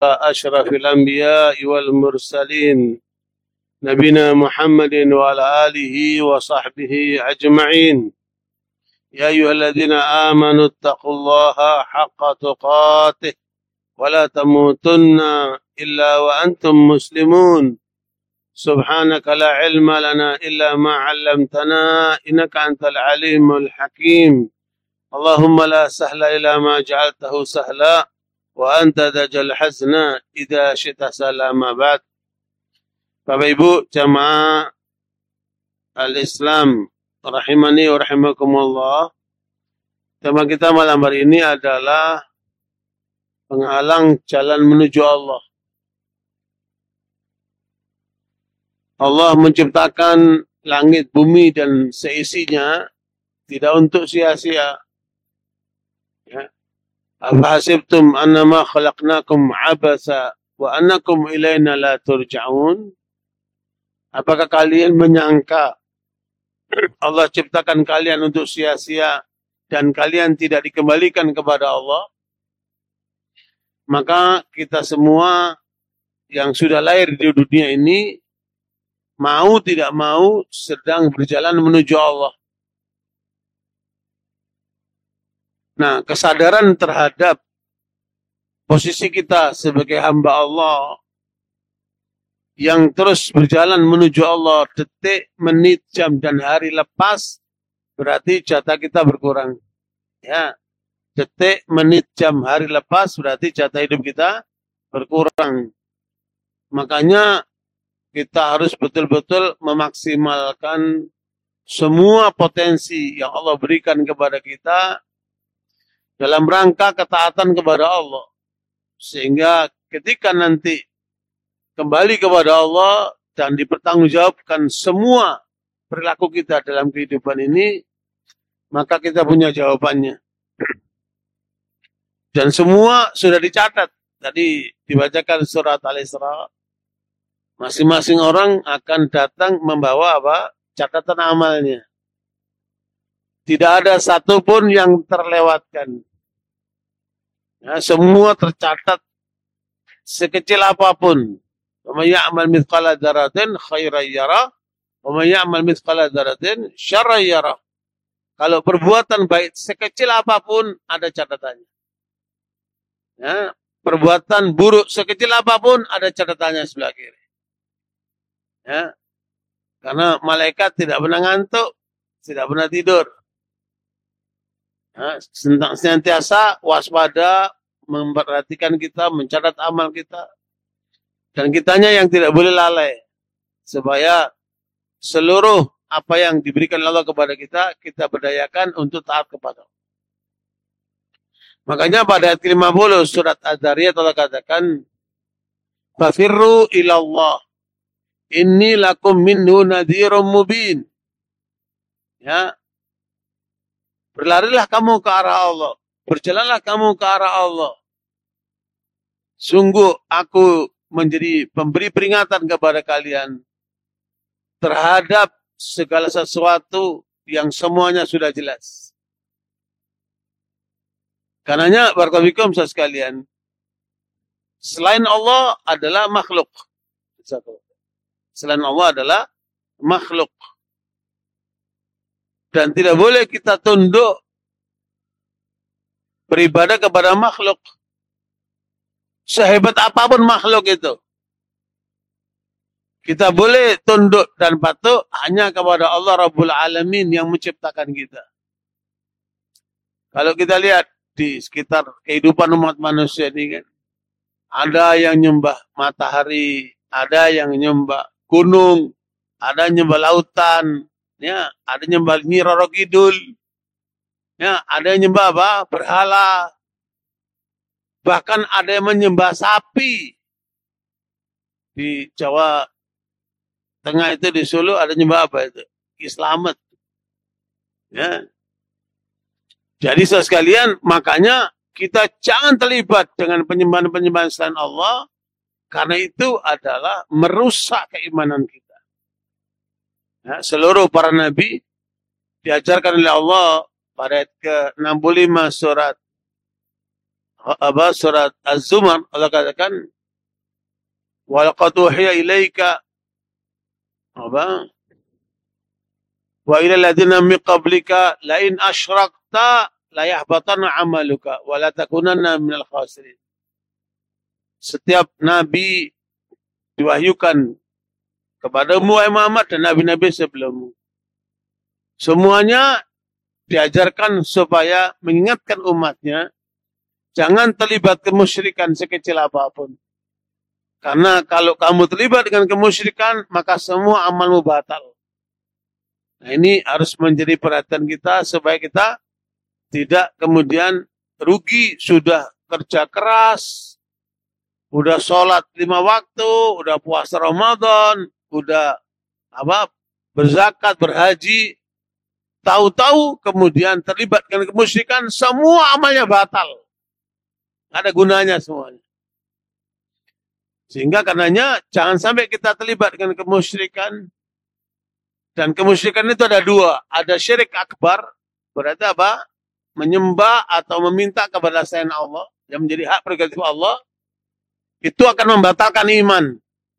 أشرف الأنبياء والمرسلين نبينا محمد وعلى آله وصحبه أجمعين. يا أيها الذين آمنوا اتقوا الله حق تقاته ولا تموتن إلا وأنتم مسلمون. سبحانك لا علم لنا إلا ما علمتنا إنك أنت العليم الحكيم. اللهم لا سهل إلا ما جعلته سهلا وأنت تجعل الحزن إذا شئت سهلا. ما بعد. Bapak Ibu jamaah al-Islam rahimani wa rahimakumullah. Tema kita malam hari ini adalah penghalang jalan menuju Allah. Allah menciptakan langit, bumi dan seisinya tidak untuk sia-sia. Ya. Afahasibtum annama khalaqnakum abasa wa annakum ilaina la turja'un. Apakah kalian menyangka Allah ciptakan kalian untuk sia-sia dan kalian tidak dikembalikan kepada Allah? Maka kita semua yang sudah lahir di dunia ini, mau tidak mau sedang berjalan menuju Allah. Nah, kesadaran terhadap posisi kita sebagai hamba Allah yang terus berjalan menuju Allah, detik, menit, jam, dan hari lepas, berarti jatah kita berkurang. Ya, detik, menit, jam, hari lepas, berarti jatah hidup kita berkurang. Makanya kita harus betul-betul memaksimalkan semua potensi yang Allah berikan kepada kita dalam rangka ketaatan kepada Allah. Sehingga ketika nanti kembali kepada Allah dan dipertanggungjawabkan semua perilaku kita dalam kehidupan ini, maka kita punya jawabannya. Dan semua sudah dicatat. Tadi dibacakan surat Al-Isra. Masing-masing orang akan datang membawa apa? Catatan amalnya. Tidak ada satupun yang terlewatkan. Ya, semua tercatat sekecil apapun. Wa may ya'mal mithqala dzarratin khairan yarah wa may ya'mal mithqala dzarratin syarran yarah. Kalau perbuatan baik sekecil apapun ada catatannya. Ya, perbuatan buruk sekecil apapun ada catatannya sebelah kiri. Ya. Karena malaikat tidak pernah ngantuk, tidak pernah tidur. Ya, senantiasa waspada, memperhatikan kita, mencatat amal kita. Dan kitanya yang tidak boleh lalai. Supaya seluruh apa yang diberikan Allah kepada kita, kita berdayakan untuk taat kepada Allah. Makanya pada ayat 50 surat Az-Zariyat Allah katakan, fafirru ilallah. Inni lakum minhu nadhirum mubin. Ya. Berlarilah kamu ke arah Allah. Berjalanlah kamu ke arah Allah. Sungguh aku menjadi pemberi peringatan kepada kalian terhadap segala sesuatu yang semuanya sudah jelas. Karenanya barakallahu sekalian, selain Allah adalah makhluk. Selain Allah adalah makhluk. Dan tidak boleh kita tunduk beribadah kepada makhluk. Sehebat apapun makhluk itu. Kita boleh tunduk dan patuh hanya kepada Allah Rabbul Alamin yang menciptakan kita. Kalau kita lihat di sekitar kehidupan umat manusia ini kan, ada yang nyembah matahari, ada yang nyembah gunung, ada nyembah lautan, ya, ada nyembah Nyi Roro Kidul, ya, ada yang nyembah apa? Berhala. Bahkan ada yang menyembah sapi. Di Jawa Tengah itu di Solo ada nyembah apa itu? Islamet. Ya. Jadi saudara sekalian, makanya kita jangan terlibat dengan penyembahan-penyembahan selain Allah. Karena itu adalah merusak keimanan kita. Ya, seluruh para nabi diajarkan oleh Allah pada ayat ke-65 surat surat Az-Zumar, Allah katakan, wa laqad uhiya ilaika wa ila alladziina min qablika la in asyrakta la yahbatanna 'amaluka wa la takunanna minal khasirin. Setiap nabi diwahyukan kepadamu, wahai Muhammad, dan nabi-nabi sebelummu. Semuanya diajarkan supaya mengingatkan umatnya, jangan terlibat kemusyrikan sekecil apapun. Karena kalau kamu terlibat dengan kemusyrikan, maka semua amalmu batal. Nah, ini harus menjadi perhatian kita supaya kita tidak kemudian rugi, sudah kerja keras, udah sholat 5 waktu, udah puasa Ramadan, udah berzakat, berhaji, tahu-tahu kemudian terlibat dengan kemusyrikan, semua amalnya batal. Nggak ada gunanya semuanya. Sehingga karenanya jangan sampai kita terlibat dengan kemusyrikan. Dan kemusyrikan itu ada 2. Ada syirik akbar, berarti apa? Menyembah atau meminta kepada selain Allah, yang menjadi hak prerogatif Allah. Itu akan membatalkan iman.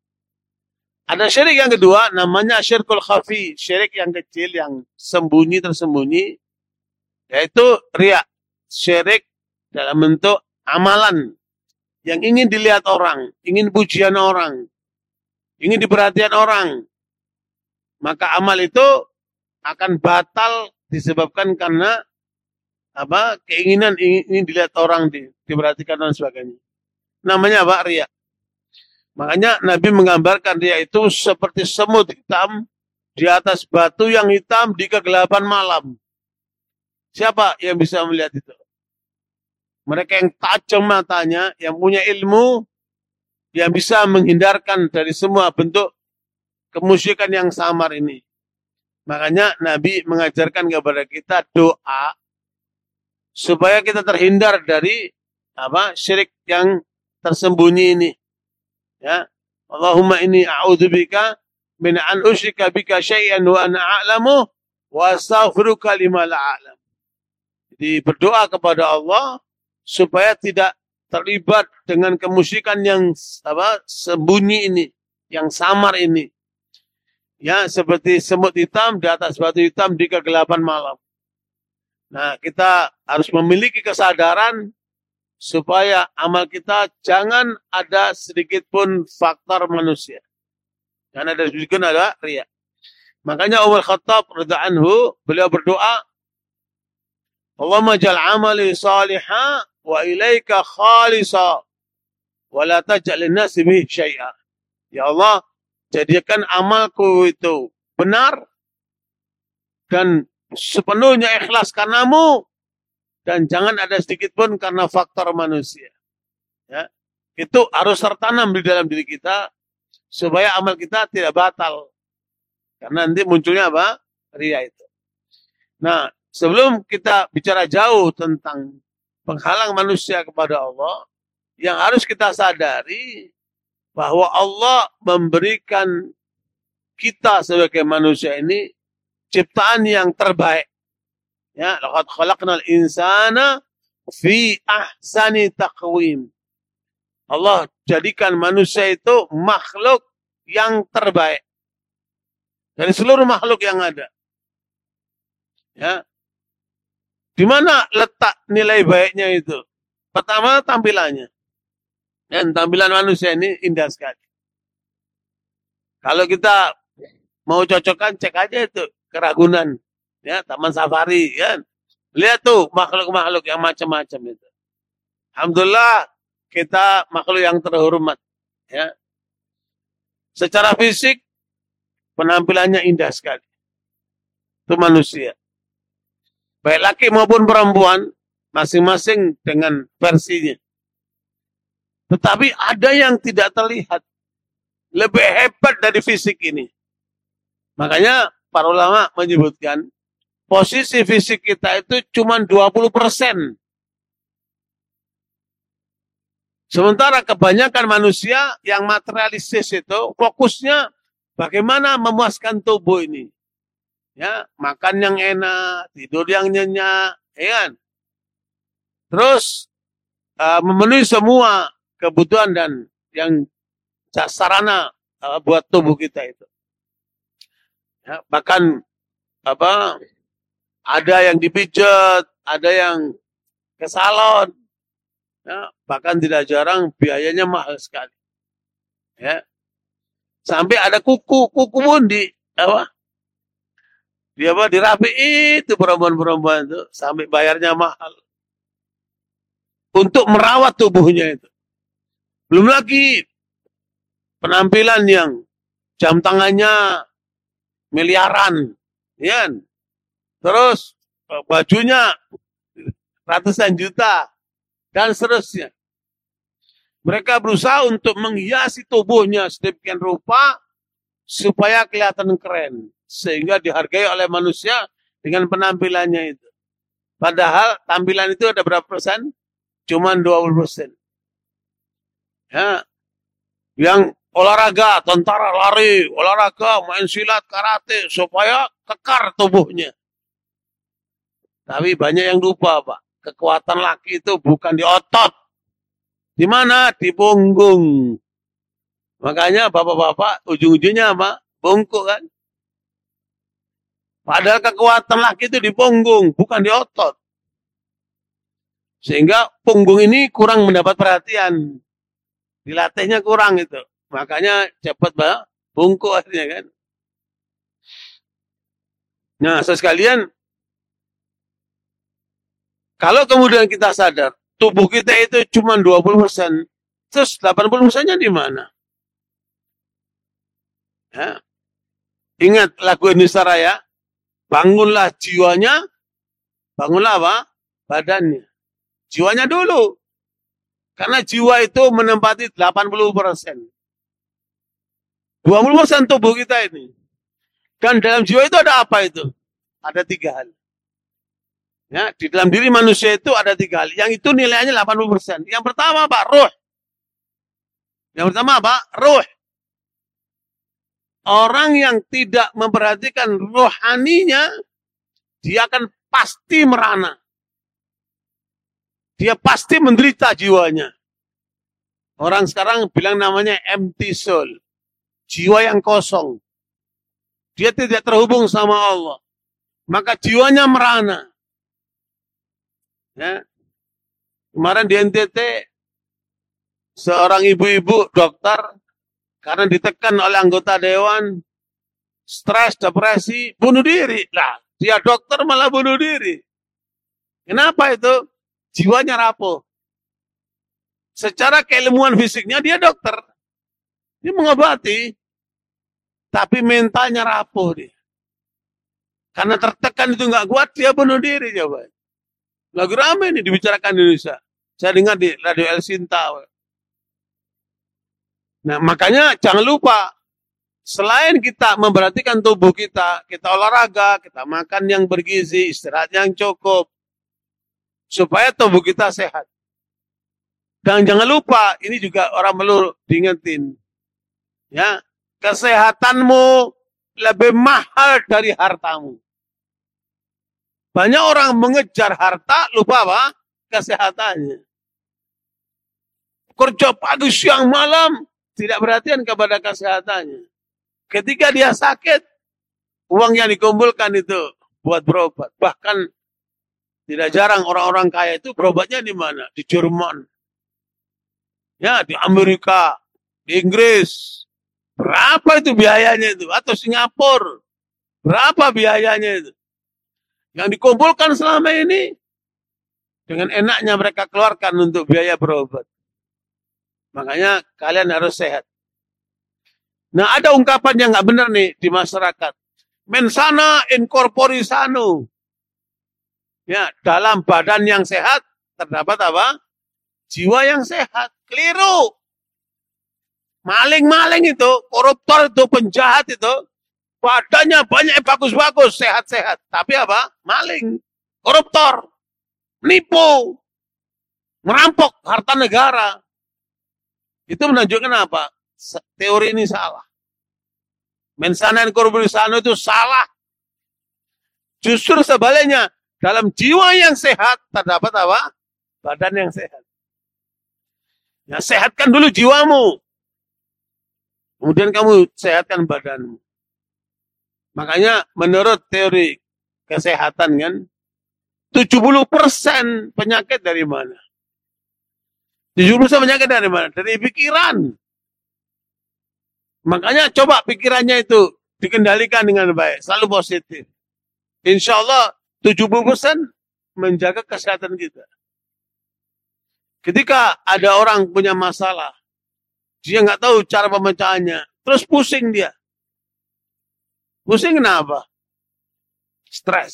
Ada syirik yang kedua, namanya syirkul khafi. Syirik yang kecil, yang sembunyi, tersembunyi. Yaitu riya. Syirik dalam bentuk amalan. Yang ingin dilihat orang. Ingin pujian orang. Ingin diperhatian orang. Maka amal itu akan batal disebabkan karena keinginan ingin dilihat orang, diperhatikan dan sebagainya. Namanya apa? Riya. Makanya Nabi menggambarkan riya itu seperti semut hitam di atas batu yang hitam di kegelapan malam. Siapa yang bisa melihat itu? Mereka yang tajam matanya, yang punya ilmu, yang bisa menghindarkan dari semua bentuk kemusyrikan yang samar ini. Makanya Nabi mengajarkan kepada kita doa supaya kita terhindar dari syirik yang tersembunyi ini. Ya, Allahumma inni a'udzubika min an usyrika bika syai'an wa ana a'lamu wa astaghfiruka lima la a'lam. Jadi berdoa kepada Allah supaya tidak terlibat dengan kemusyrikan yang sembunyi ini, yang samar ini. Ya, seperti semut hitam di atas batu hitam di kegelapan malam. Nah, kita harus memiliki kesadaran supaya amal kita jangan ada sedikit pun faktor manusia. Karena ada sedikit pun ada riya. Makanya Umar Khattab radhiyallahu anhu, beliau berdoa, Allahumma ja'al amali salihah wa ilaika khalisa wa la taj'al lin-nasi bihi syai'a. Ya Allah, jadikan amalku itu benar dan sepenuhnya ikhlas karenamu, dan jangan ada sedikit pun karena faktor manusia. Ya, itu harus tertanam di dalam diri kita supaya amal kita tidak batal. Karena nanti munculnya apa? Riya itu. Nah, sebelum kita bicara jauh tentang penghalang manusia kepada Allah, yang harus kita sadari bahwa Allah memberikan kita sebagai manusia ini ciptaan yang terbaik. Ya, laqad khalaqnal insana fi ahsani taqwim. Allah jadikan manusia itu makhluk yang terbaik dari seluruh makhluk yang ada. Ya. Di mana letak nilai baiknya itu? Pertama, tampilannya. Dan tampilan manusia ini indah sekali. Kalau kita mau cocokkan, cek aja itu ke Ragunan. Ya, Taman Safari, kan. Lihat tuh makhluk-makhluk yang macam-macam itu. Alhamdulillah kita makhluk yang terhormat, ya. Secara fisik penampilannya indah sekali. Itu manusia. Baik laki maupun perempuan, masing-masing dengan versinya. Tetapi ada yang tidak terlihat. Lebih hebat dari fisik ini. Makanya para ulama menyebutkan posisi fisik kita itu cuma 20%. Sementara kebanyakan manusia yang materialistis itu fokusnya bagaimana memuaskan tubuh ini. Ya, makan yang enak, tidur yang nyenyak, ya kan? Terus memenuhi semua kebutuhan dan yang sarana buat tubuh kita itu. Ya, bahkan ada yang dipijat, ada yang ke salon, ya, bahkan tidak jarang biayanya mahal sekali. Ya, sampai ada kuku pun dirapi itu perempuan-perempuan itu sampai bayarnya mahal untuk merawat tubuhnya itu. Belum lagi penampilan yang jam tangannya miliaran, ya. Terus bajunya ratusan juta dan seterusnya. Mereka berusaha untuk menghiasi tubuhnya sedemikian rupa supaya kelihatan keren, sehingga dihargai oleh manusia dengan penampilannya itu. Padahal tampilan itu ada berapa persen? Cuman 20%. Ya. Yang olahraga, tentara lari, olahraga, main silat, karate, supaya kekar tubuhnya. Tapi banyak yang lupa, Pak. Kekuatan laki itu bukan di otot. Di mana? Di punggung. Makanya bapak-bapak ujung-ujungnya apa? Bungkuk kan? Padahal kekuatan laki itu di punggung, bukan di otot. Sehingga punggung ini kurang mendapat perhatian. Dilatihnya kurang itu. Makanya cepat bungkuk akhirnya kan. Nah, sekalian, kalau kemudian kita sadar, tubuh kita itu cuma 20%, terus 80%-nya di mana? Ya. Ingat lagu Indonesia Raya, bangunlah jiwanya, bangunlah apa? Badannya. Jiwanya dulu. Karena jiwa itu menempati 80%. 20% tubuh kita ini. Dan dalam jiwa itu ada apa itu? Ada 3 hal. Ya, di dalam diri manusia itu ada 3 hal. Yang itu nilainya 80%. Yang pertama apa? Ruh. Yang pertama apa? Ruh. Orang yang tidak memperhatikan rohaninya, dia akan pasti merana. Dia pasti menderita jiwanya. Orang sekarang bilang namanya empty soul. Jiwa yang kosong. Dia tidak terhubung sama Allah. Maka jiwanya merana. Ya. Kemarin di NTT, seorang ibu-ibu dokter, karena ditekan oleh anggota dewan, stres, depresi, bunuh diri. Lah, dia dokter malah bunuh diri. Kenapa itu? Jiwanya rapuh. Secara keilmuan fisiknya dia dokter. Dia mengobati. Tapi mentalnya rapuh dia. Karena tertekan itu nggak kuat, dia bunuh diri. Coba. Lagi ramai nih dibicarakan di Indonesia. Saya dengar di Radio El Sinta. Nah, makanya jangan lupa, selain kita memperhatikan tubuh kita, kita olahraga, kita makan yang bergizi, istirahat yang cukup, supaya tubuh kita sehat. Dan jangan lupa, ini juga orang perlu diingetin. Ya, kesehatanmu lebih mahal dari hartamu. Banyak orang mengejar harta, lupa apa? Kesehatannya. Kerja pagi, siang, malam, tidak perhatian kepada kesehatannya. Ketika dia sakit, uang yang dikumpulkan itu buat berobat. Bahkan tidak jarang orang-orang kaya itu berobatnya di mana? Di Jerman. Ya, di Amerika, di Inggris. Berapa itu biayanya itu? Atau Singapura. Berapa biayanya itu? Yang dikumpulkan selama ini, dengan enaknya mereka keluarkan untuk biaya berobat. Makanya kalian harus sehat. Nah, ada ungkapan yang nggak benar nih di masyarakat. Mensana in corpore sano. Ya, dalam badan yang sehat terdapat apa? Jiwa yang sehat. Keliru. Maling-maling itu, koruptor itu, penjahat itu, badannya banyak bagus-bagus, sehat-sehat. Tapi apa? Maling, koruptor, nipu, merampok harta negara. Itu menunjukkan apa? Teori ini salah. Mensana in corpore sano itu salah. Justru sebaliknya, dalam jiwa yang sehat terdapat apa? Badan yang sehat. Ya, sehatkan dulu jiwamu. Kemudian kamu sehatkan badanmu. Makanya menurut teori kesehatan kan, 70% penyakit dari mana? 70% penyakit dari mana? Dari pikiran. Makanya coba pikirannya itu dikendalikan dengan baik. Selalu positif. Insya Allah 70% menjaga kesehatan kita. Ketika ada orang punya masalah, dia nggak tahu cara pemecahannya, terus pusing dia. Pusing kenapa? Stres.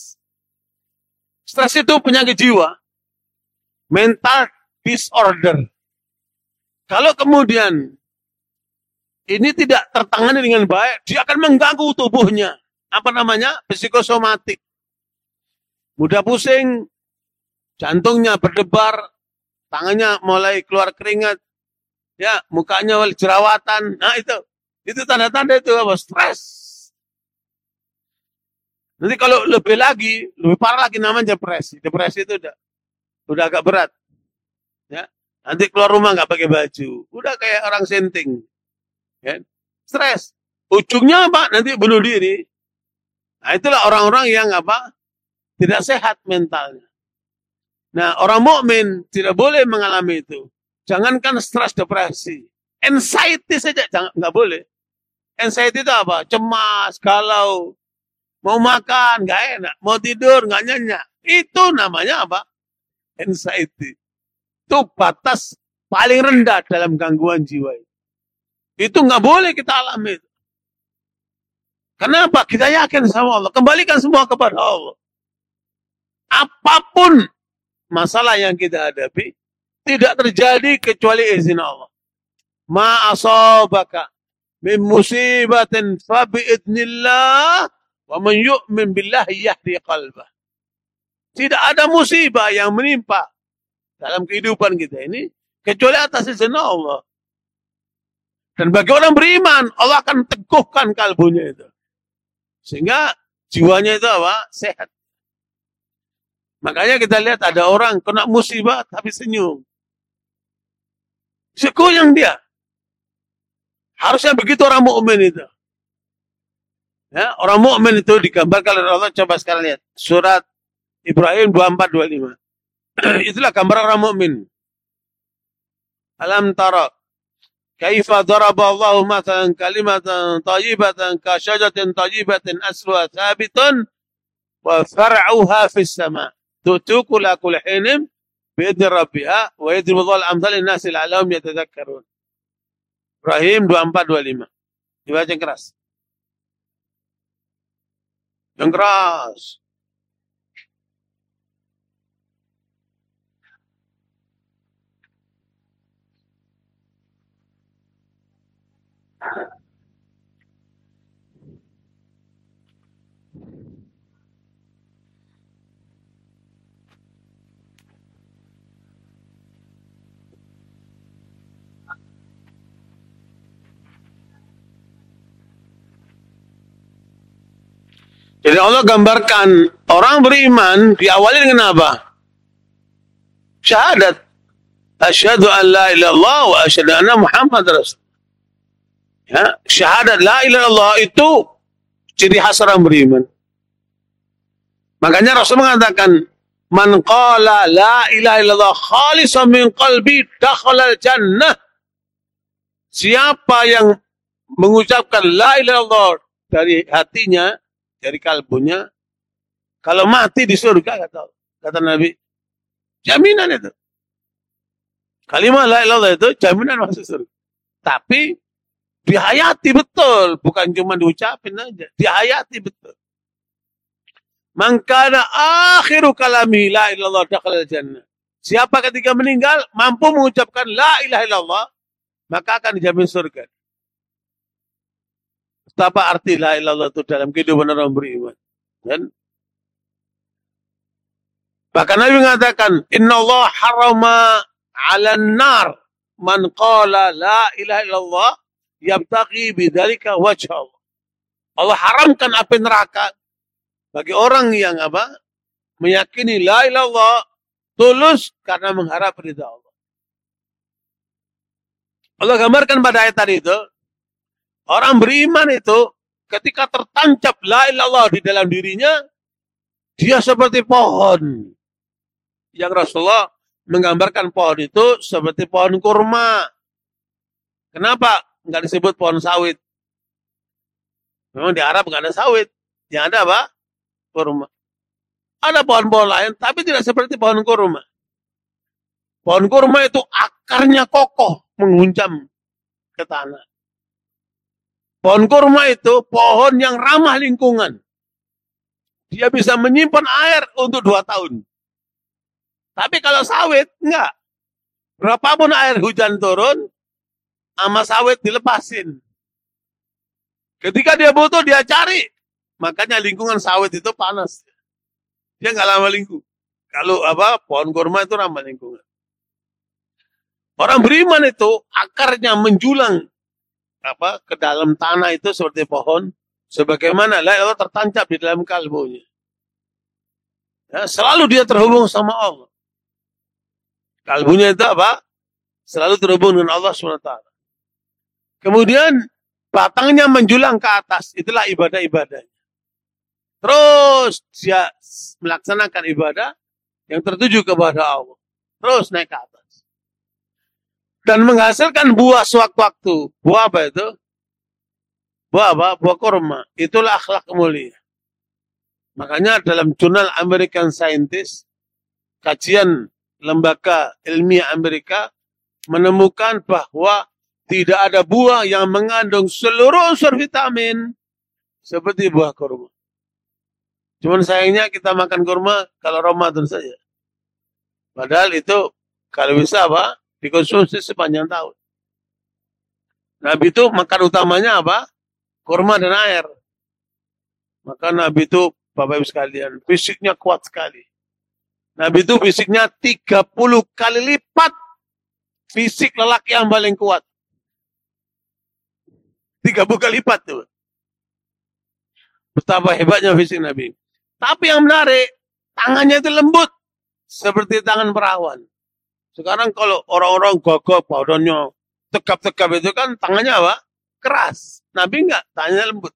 Stres itu penyakit jiwa. Mental disorder. Kalau kemudian ini tidak tertangani dengan baik, dia akan mengganggu tubuhnya. Apa namanya? Psikosomatik. Mudah pusing, jantungnya berdebar, tangannya mulai keluar keringat, ya, mukanya mulai jerawatan. Nah, itu tanda-tanda itu apa? Stres. Nanti kalau lebih parah lagi namanya depresi. Depresi itu udah agak berat. Ya. Nanti keluar rumah nggak pakai baju, udah kayak orang senting. Ya. Stres. Ujungnya apa? Nanti bunuh diri. Nah, itulah orang-orang yang apa? Tidak sehat mentalnya. Nah, orang mukmin tidak boleh mengalami itu. Jangankan stres, depresi, anxiety saja nggak boleh. Anxiety itu apa? Cemas, galau, mau makan nggak enak, mau tidur nggak nyenyak. Itu namanya apa? Anxiety. Itu batas paling rendah dalam gangguan jiwa. Itu nggak boleh kita alami. Kenapa? Kita yakin sama Allah. Kembalikan semua kepada Allah. Apapun masalah yang kita hadapi, tidak terjadi kecuali izin Allah. Ma asabaka min musibatin fa biidznillah wa man yu'min billahi yahdi qalbah. Tidak ada musibah yang menimpa dalam kehidupan kita ini kecuali atas izin Allah. Dan bagi orang beriman, Allah akan teguhkan kalbunya itu. Sehingga jiwanya itu apa? Sehat. Makanya kita lihat ada orang kena musibah tapi senyum. Sekuyang dia. Harusnya begitu orang mukmin itu. Ya, orang mukmin itu digambarkan oleh Allah. Coba sekarang lihat surat Ibrahim 24-25. Itulah gambar orang mukmin. Alam tara kaifa daraba Allahu mathalan kalimatan thayyibatan ka syajaratin thayyibatin asluha thabitun wa far'uha fis sama'. Tu'tukula kul hinin bi'idni rabbiha wa yadribu Allahu al-amthal lin-nasi la'allahum yatadhakkarun. Ibrahim 24-25. Dibaca yang keras. Yang keras. Jadi Allah gambarkan orang beriman diawali dengan apa? Syahadat. Asyhadu an la ilaha illallah wa asyhadu anna Muhammad Rasul. Ya, syahadat la ilaha illallah itu ciri khas orang beriman. Makanya Rasul mengatakan, "Man qala la ilaha illallah khalisan min qalbi dakhala al-jannah." Siapa yang mengucapkan la ilaha illallah dari hatinya, dari kalbunya, kalau mati di surga, kata Nabi, jaminan itu. Kalimat la ilaha illallah itu jaminan masuk surga. Tapi dihayati betul, bukan cuma diucapin aja, dihayati betul. Man kana akhiru kalami la ilaha illallah dakhala al-jannah. Siapa ketika meninggal mampu mengucapkan la ilaha illallah, maka akan dijamin surga. Apa arti la ilaha illallah itu dalam kehidupan orang beriman? Dan bahkan Nabi mengatakan, "Innallaha harrama 'alan nar man qala la ilaha illallah yabtaghi bidzalika wajha Allah." Allah haramkan api neraka bagi orang yang apa? Meyakini la ilaha illallah tulus karena mengharap ridha Allah. Allah gambarkan pada ayat tadi itu, orang beriman itu ketika tertancap la ilaha illallah di dalam dirinya, dia seperti pohon. Yang Rasulullah menggambarkan pohon itu seperti pohon kurma. Kenapa nggak disebut pohon sawit? Memang di Arab nggak ada sawit. Yang ada apa? Kurma. Ada pohon-pohon lain, tapi tidak seperti pohon kurma. Pohon kurma itu akarnya kokoh, menghunjam ke tanah. Pohon kurma itu pohon yang ramah lingkungan. Dia bisa menyimpan air untuk 2 tahun. Tapi kalau sawit, enggak. Berapapun air hujan turun, sama sawit dilepasin. Ketika dia butuh, dia cari. Makanya lingkungan sawit itu panas. Dia enggak lama lingkup. Kalau pohon kurma itu ramah lingkungan. Orang beriman itu akarnya menjulang ke dalam tanah itu seperti pohon, sebagaimana la ilaha tertancap di dalam kalbunya. Ya, selalu dia terhubung sama Allah. Kalbunya itu selalu terhubung dengan Allah SWT. Kemudian batangnya menjulang ke atas, itulah ibadah-ibadahnya. Terus dia melaksanakan ibadah yang tertuju kepada Allah. Terus naik ke atas. Dan menghasilkan buah sewaktu-waktu. Buah apa itu? Buah apa? Buah kurma. Itulah akhlak mulia. Makanya dalam jurnal American Scientist, kajian lembaga ilmiah Amerika menemukan bahwa tidak ada buah yang mengandung seluruh unsur vitamin seperti buah kurma. Cuman sayangnya kita makan kurma kalau Ramadan saja. Padahal itu kalau bisa dikonsumsi sepanjang tahun. Nabi itu makan utamanya kurma dan air. Maka Nabi itu, Bapak Ibu sekalian, fisiknya kuat sekali. Nabi itu fisiknya 30 kali lipat fisik lelaki yang paling kuat. 30 kali lipat tuh. Betapa hebatnya fisik Nabi. Tapi yang menarik, tangannya itu lembut seperti tangan perawan. Sekarang kalau orang-orang gagah badannya tegap-tegap itu kan tangannya keras. Nabi enggak, tangannya lembut.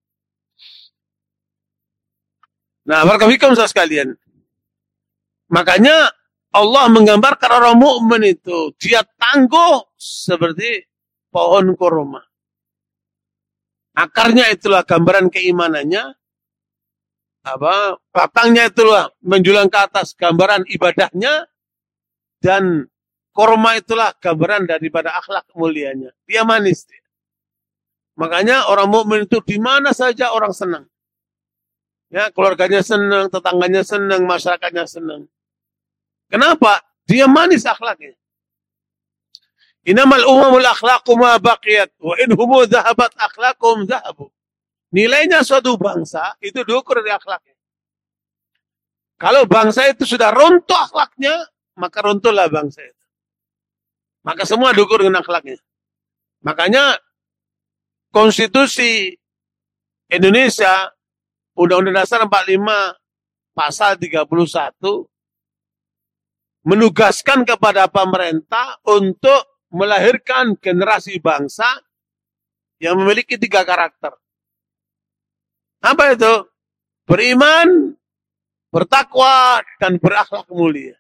Nah, barakallahu sekalian. Makanya Allah menggambarkan orang mukmin itu dia tangguh seperti pohon kurma. Akarnya itulah gambaran keimanannya. Batangnya itulah menjulang ke atas gambaran ibadahnya. Dan kurma itulah gambaran daripada akhlak mulianya. Dia manis. Makanya orang mukmin itu di mana saja orang senang. Ya, keluarganya senang, tetangganya senang, masyarakatnya senang. Kenapa? Dia manis akhlaknya. Innamal umamul akhlaqu ma baqiyat wa in humu dhahabat akhlaqum dhahabu. Nilainya suatu bangsa itu diukur dari akhlaknya. Kalau bangsa itu sudah runtuh akhlaknya, maka runtuhlah bangsa itu. Maka semua diukur dengan akhlaknya. Makanya konstitusi Indonesia, Undang-Undang Dasar 45 pasal 31 menugaskan kepada pemerintah untuk melahirkan generasi bangsa yang memiliki 3 karakter. Apa itu? Beriman, bertakwa, dan berakhlak mulia.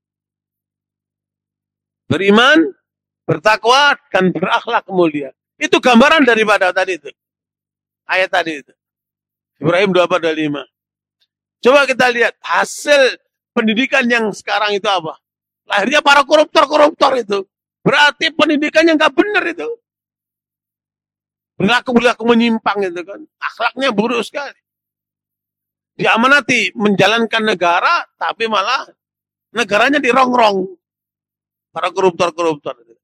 Beriman, bertakwa, dan berakhlak mulia. Itu gambaran daripada tadi itu. Ayat tadi itu. Ibrahim 24-25. Coba kita lihat hasil pendidikan yang sekarang itu apa? Lahirnya para koruptor-koruptor itu. Berarti pendidikannya nggak benar itu. Berlaku menyimpang itu kan. Akhlaknya buruk sekali. Diamanati menjalankan negara, tapi malah negaranya dirongrong. Para koruptor-koruptor itu.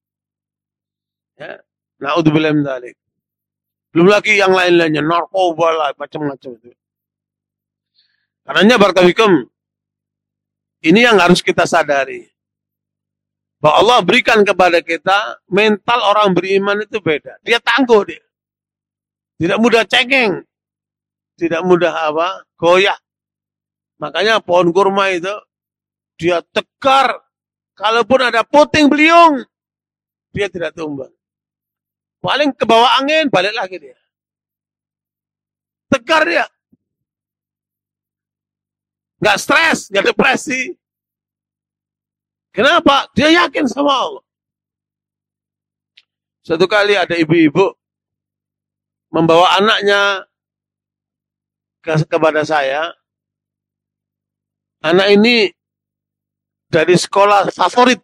Ya. Na'udzubillah min dzalik. Belum lagi yang lain-lainnya, narkoba lah, macam-macam itu. Karenanya barakallahu ini yang harus kita sadari. Bahwa Allah berikan kepada kita, mental orang beriman itu beda. Dia tangguh dia. Tidak mudah cengeng. Tidak mudah goyah. Makanya pohon kurma itu, dia tegar. Kalaupun ada puting beliung, dia tidak tumbang. Paling ke bawah angin, balik lagi dia. Tegar dia. Nggak stres, nggak depresi. Kenapa? Dia yakin sama Allah. Satu kali ada ibu-ibu membawa anaknya kepada saya. Anak ini dari sekolah favorit.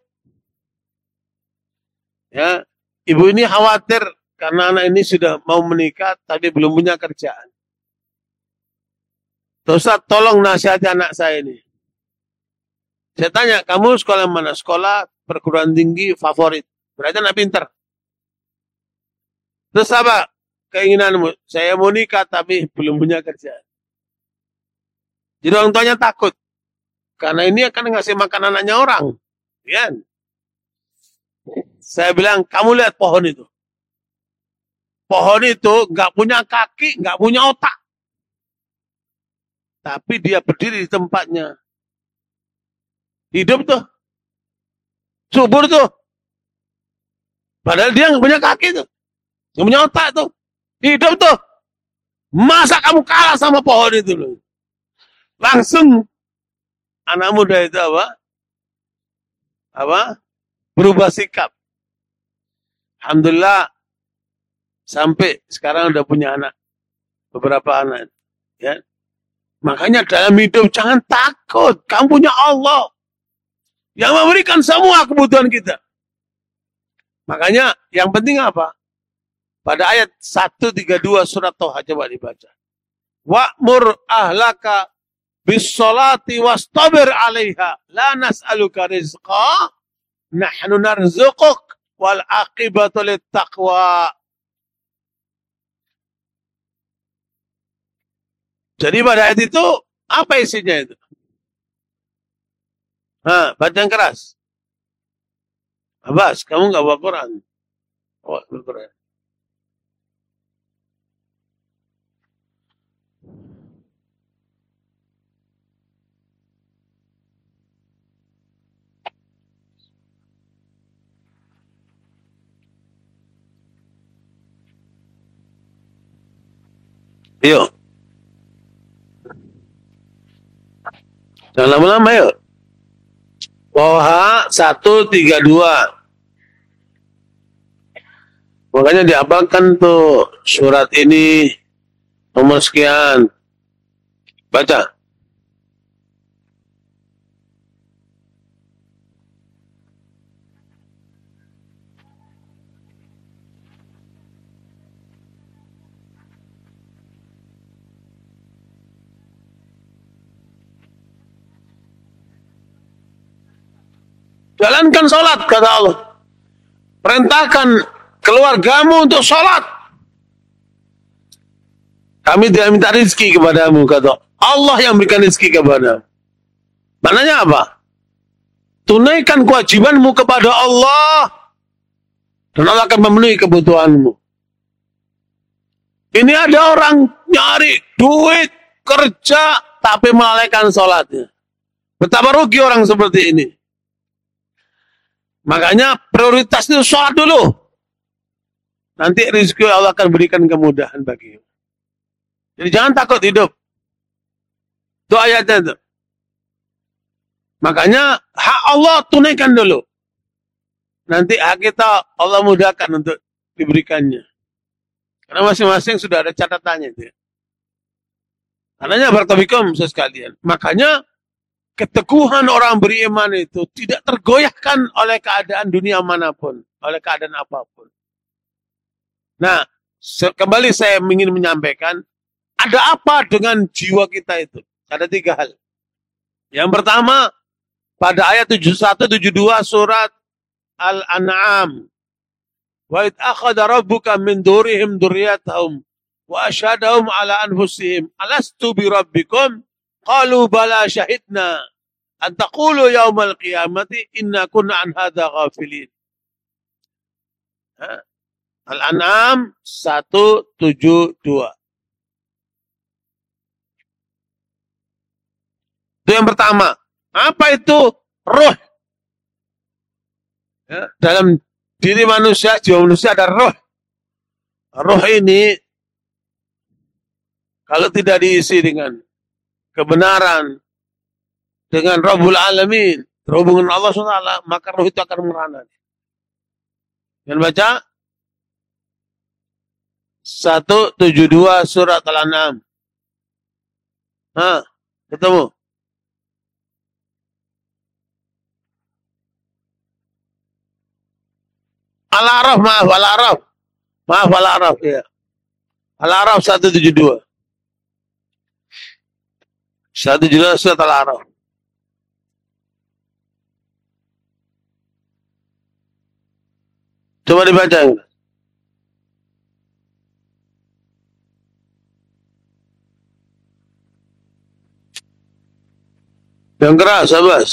Ya, ibu ini khawatir karena anak ini sudah mau menikah tapi belum punya kerjaan. Ustaz, tolong nasihati anak saya ini. Saya tanya, kamu sekolah mana? Sekolah perguruan tinggi favorit. Berarti anak pintar. Terus apa keinginanmu? Saya mau nikah tapi belum punya kerjaan. Jadi orang tuanya takut. Karena ini akan ngasih makan anaknya orang. Ya. Saya bilang, kamu lihat pohon itu. Pohon itu nggak punya kaki, nggak punya otak. Tapi dia berdiri di tempatnya. Hidup tuh. Subur tuh. Padahal dia nggak punya kaki tuh. Nggak punya otak tuh. Hidup tuh. Masa kamu kalah sama pohon itu loh. Langsung anak muda itu apa? Berubah sikap. Alhamdulillah sampai sekarang udah punya anak. Beberapa anak. Ya. Makanya dalam hidup jangan takut. Kamu punya Allah yang memberikan semua kebutuhan kita. Makanya yang penting apa? Pada ayat 132 surat Toha coba dibaca. Wa'mur ahlaka bis-sholati wastabir 'alaiha la nas'aluka rizqa nahnu narzuquk wal aqibatu lit-taqwa. Jadi pada ayat itu apa isinya itu? Baca yang keras. Abbas, kamu nggak bawa Quran? Oh, Quran. Yuk. Jangan lama-lama yuk. Toha 132. Makanya diapakan tuh surat ini nomor sekian. Baca. Jalankan sholat, kata Allah. Perintahkan keluargamu untuk sholat. Kami tidak minta rezeki kepadamu, kata Allah yang berikan rezeki kepadamu. Maknanya apa? Tunaikan kewajibanmu kepada Allah. Dan Allah akan memenuhi kebutuhanmu. Ini ada orang nyari duit, kerja, tapi melalaikan sholatnya. Betapa rugi orang seperti ini. Makanya prioritas itu sholat dulu. Nanti rezeki Allah akan berikan kemudahan bagimu. Jadi jangan takut hidup. Itu ayatnya itu. Makanya hak Allah tunaikan dulu. Nanti hak kita Allah mudahkan untuk diberikannya. Karena masing-masing sudah ada catatannya itu. Karena barakallahu sekalian. Makanya keteguhan orang beriman itu tidak tergoyahkan oleh keadaan dunia manapun, oleh keadaan apapun. Nah, kembali saya ingin menyampaikan, ada apa dengan jiwa kita itu? Ada 3 hal. Yang pertama, pada ayat 71-72 surat Al-An'am. Wa idh akhadha rabbuka min durihim dzurriyyatahum wa asyhadahum ala anfusihim alastu bi rabbikum qalu bala syahidna an taqulu yaumal qiyamati inna kunna an hadza ghafilin. Al-An'am 172. Itu yang pertama. Apa itu? Ruh. Ya, dalam diri manusia, jiwa manusia ada roh. Roh ini kalau tidak diisi dengan kebenaran, dengan Rabbul Alamin, terhubung dengan Allah SWT, maka roh itu akan merana. Dan baca 172 surat Al-An'am. Ketemu. Al-A'raf, maaf Al-A'raf ya. Al-A'raf 172. 172 surat Al-A'raf. Coba dibaca. Yang keras, Abbas.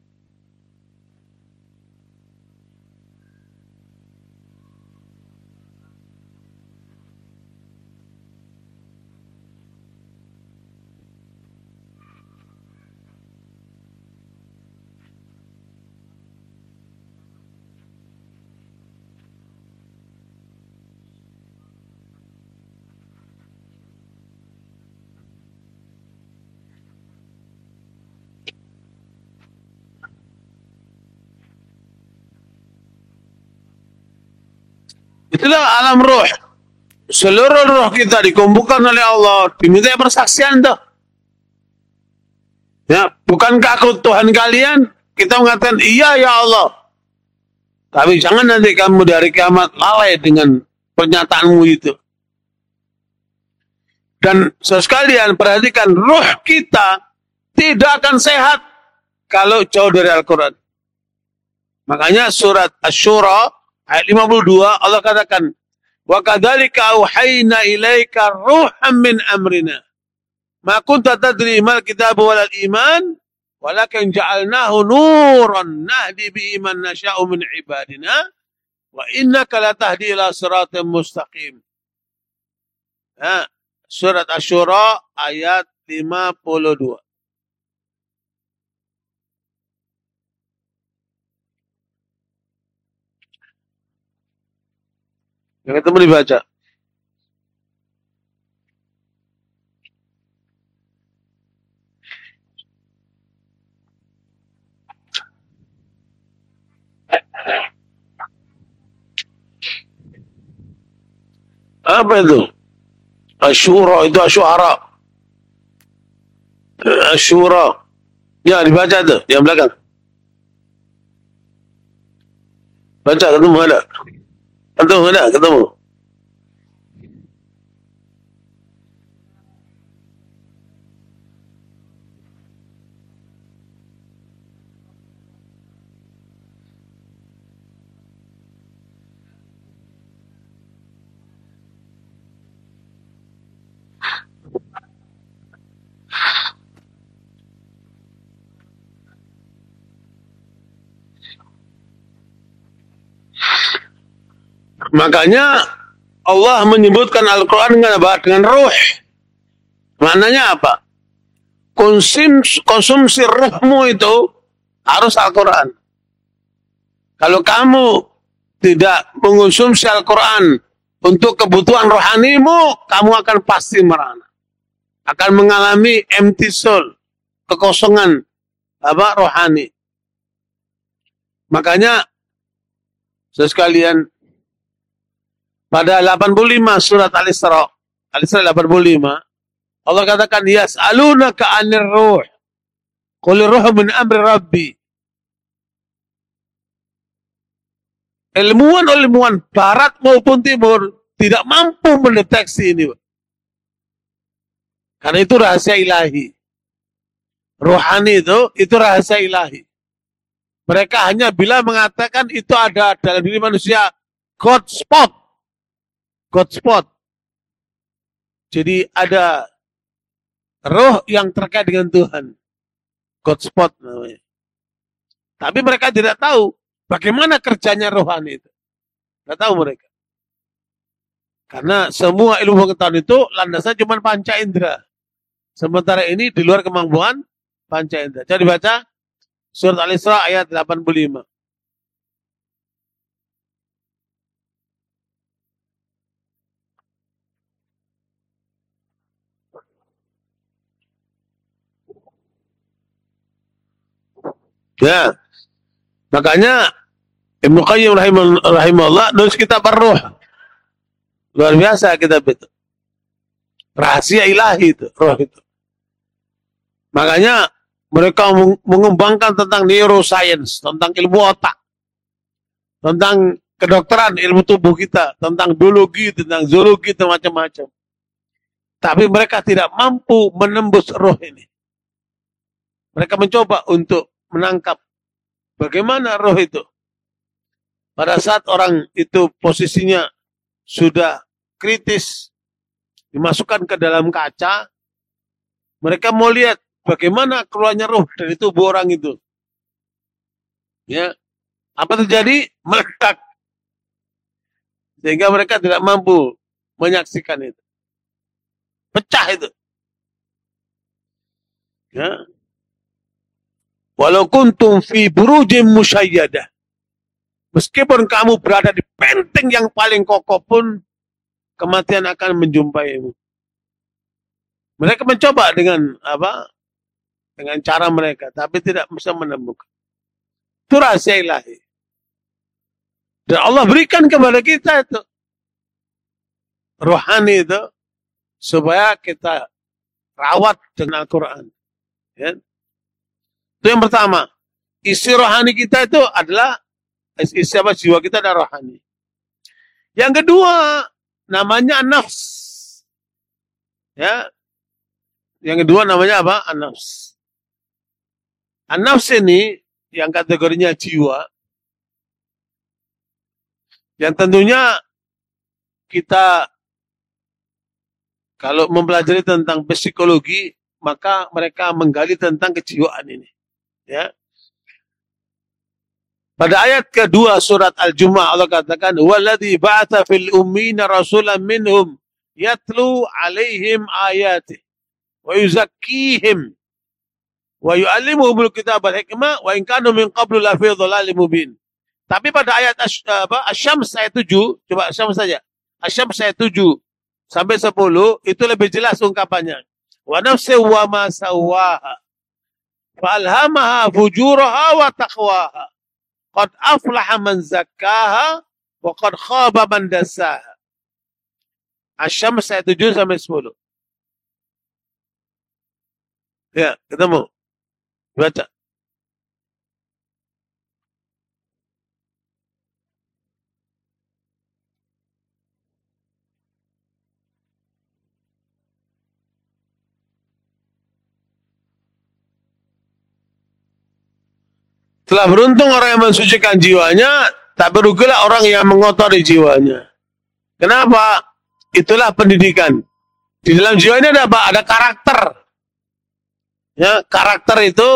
Itulah alam roh. Seluruh roh kita dikumpulkan oleh Allah, diminta persaksian tuh. Ya, bukankah aku Tuhan kalian? Kita mengatakan iya ya Allah. Tapi jangan nanti kamu dari kiamat lalai dengan pernyataanmu itu. Dan sekalian perhatikan, roh kita tidak akan sehat kalau jauh dari Al-Quran. Makanya surat Asy-Syura ayat 52 Allah katakan, wa kadzalika auhayna ilaika ruham min amrina ma kunta tadri mal kitab wal iman walakin ja'alnahu nuran nahdi bi man nasya'u min ibadina wa innaka latahdi ila siratal mustaqim. Surat Asy-Syura ayat 52. Yang ketemu dibaca. Apa itu? Asy-Syura itu Asy-Syu'ara. Asy-Syura. Ya, dibaca tuh, yang belakang. Baca, ketemu ada. Ketemu. Makanya Allah menyebutkan Al-Quran dengan apa? Dengan ruh. Maknanya apa? Konsumsi ruhmu itu harus Al-Quran. Kalau kamu tidak mengonsumsi Al-Quran untuk kebutuhan rohanimu, kamu akan pasti merana. Akan mengalami empty soul, kekosongan rohani. Makanya sekalian pada 85 surat Al-Isra 85 Allah katakan yas'alunaka 'anir ruh qul ruhu min amri rabbi. Ilmuwan barat maupun timur tidak mampu mendeteksi ini. Karena itu rahasia ilahi. Rohani itu rahasia ilahi. Mereka hanya bila mengatakan itu ada dalam diri manusia God spot. Jadi ada roh yang terkait dengan Tuhan. God spot namanya. Tapi mereka tidak tahu bagaimana kerjanya rohani itu. Tidak tahu mereka. Karena semua ilmu pengetahuan itu landasan cuma panca indera. Sementara ini di luar kemampuan panca indera. Jadi baca surat Al-Isra ayat 85. Ya, makanya Ibnu Qayyim rahimahullah nulis kitab Ar-Ruh. Luar biasa kitab itu. Rahasia ilahi itu, roh itu. Makanya mereka mengembangkan tentang neuroscience, tentang ilmu otak, tentang kedokteran, ilmu tubuh kita, tentang biologi, tentang zoologi, dan macam-macam. Tapi mereka tidak mampu menembus roh ini. Mereka mencoba untuk menangkap bagaimana roh itu. Pada saat orang itu posisinya sudah kritis, dimasukkan ke dalam kaca, mereka mau lihat bagaimana keluarnya roh dari tubuh orang itu. Ya, apa terjadi? Meledak. Sehingga mereka tidak mampu menyaksikan itu. Pecah itu. Ya. Walau kuntum fi burujim musyayyadah. Meskipun kamu berada di benteng yang paling kokoh pun, kematian akan menjumpaimu. Mereka mencoba dengan apa? Dengan cara mereka, tapi tidak bisa menemukan. Itu rahasia ilahi. Dan Allah berikan kepada kita itu rohani itu supaya kita rawat dengan Al-Quran. Ya. Itu yang pertama. Isi rohani kita itu adalah isi apa, jiwa kita adalah rohani. Yang kedua namanya nafs. Ya. Yang kedua namanya apa? An-nafs. An-nafs ini yang kategorinya jiwa. Yang tentunya kita kalau mempelajari tentang psikologi, maka mereka menggali tentang kejiwaan ini. Ya. Pada ayat kedua surat Al-Jumu'ah Allah katakan, "Walladzi ba'atsa fil ummina rasulan minhum yatlu 'alaihim ayatihi wa yuzakkihim wa yu'allimuhumul kitaba wal hikmah wa in kanu min qablu lafi dhalalin mubin." Tapi pada ayat Asy-Syams ayat 7, coba Asy-Syams saja. Asy-Syams ayat 7 sampai 10 itu lebih jelas ungkapannya. Wa nafsi wa ma sawwaha fa alhamaha fujuraha wa taqwaha. Qad aflaha man zakkaha wa qad khaba man dassaha. Asy-Syams ayat 7 sampai 10. Ya, ketemu. Baca. Telah beruntung orang yang mensucikan jiwanya, tak berugilah orang yang mengotori jiwanya. Kenapa? Itulah pendidikan. Di dalam jiwa ini ada apa? Ada karakter. Ya, karakter itu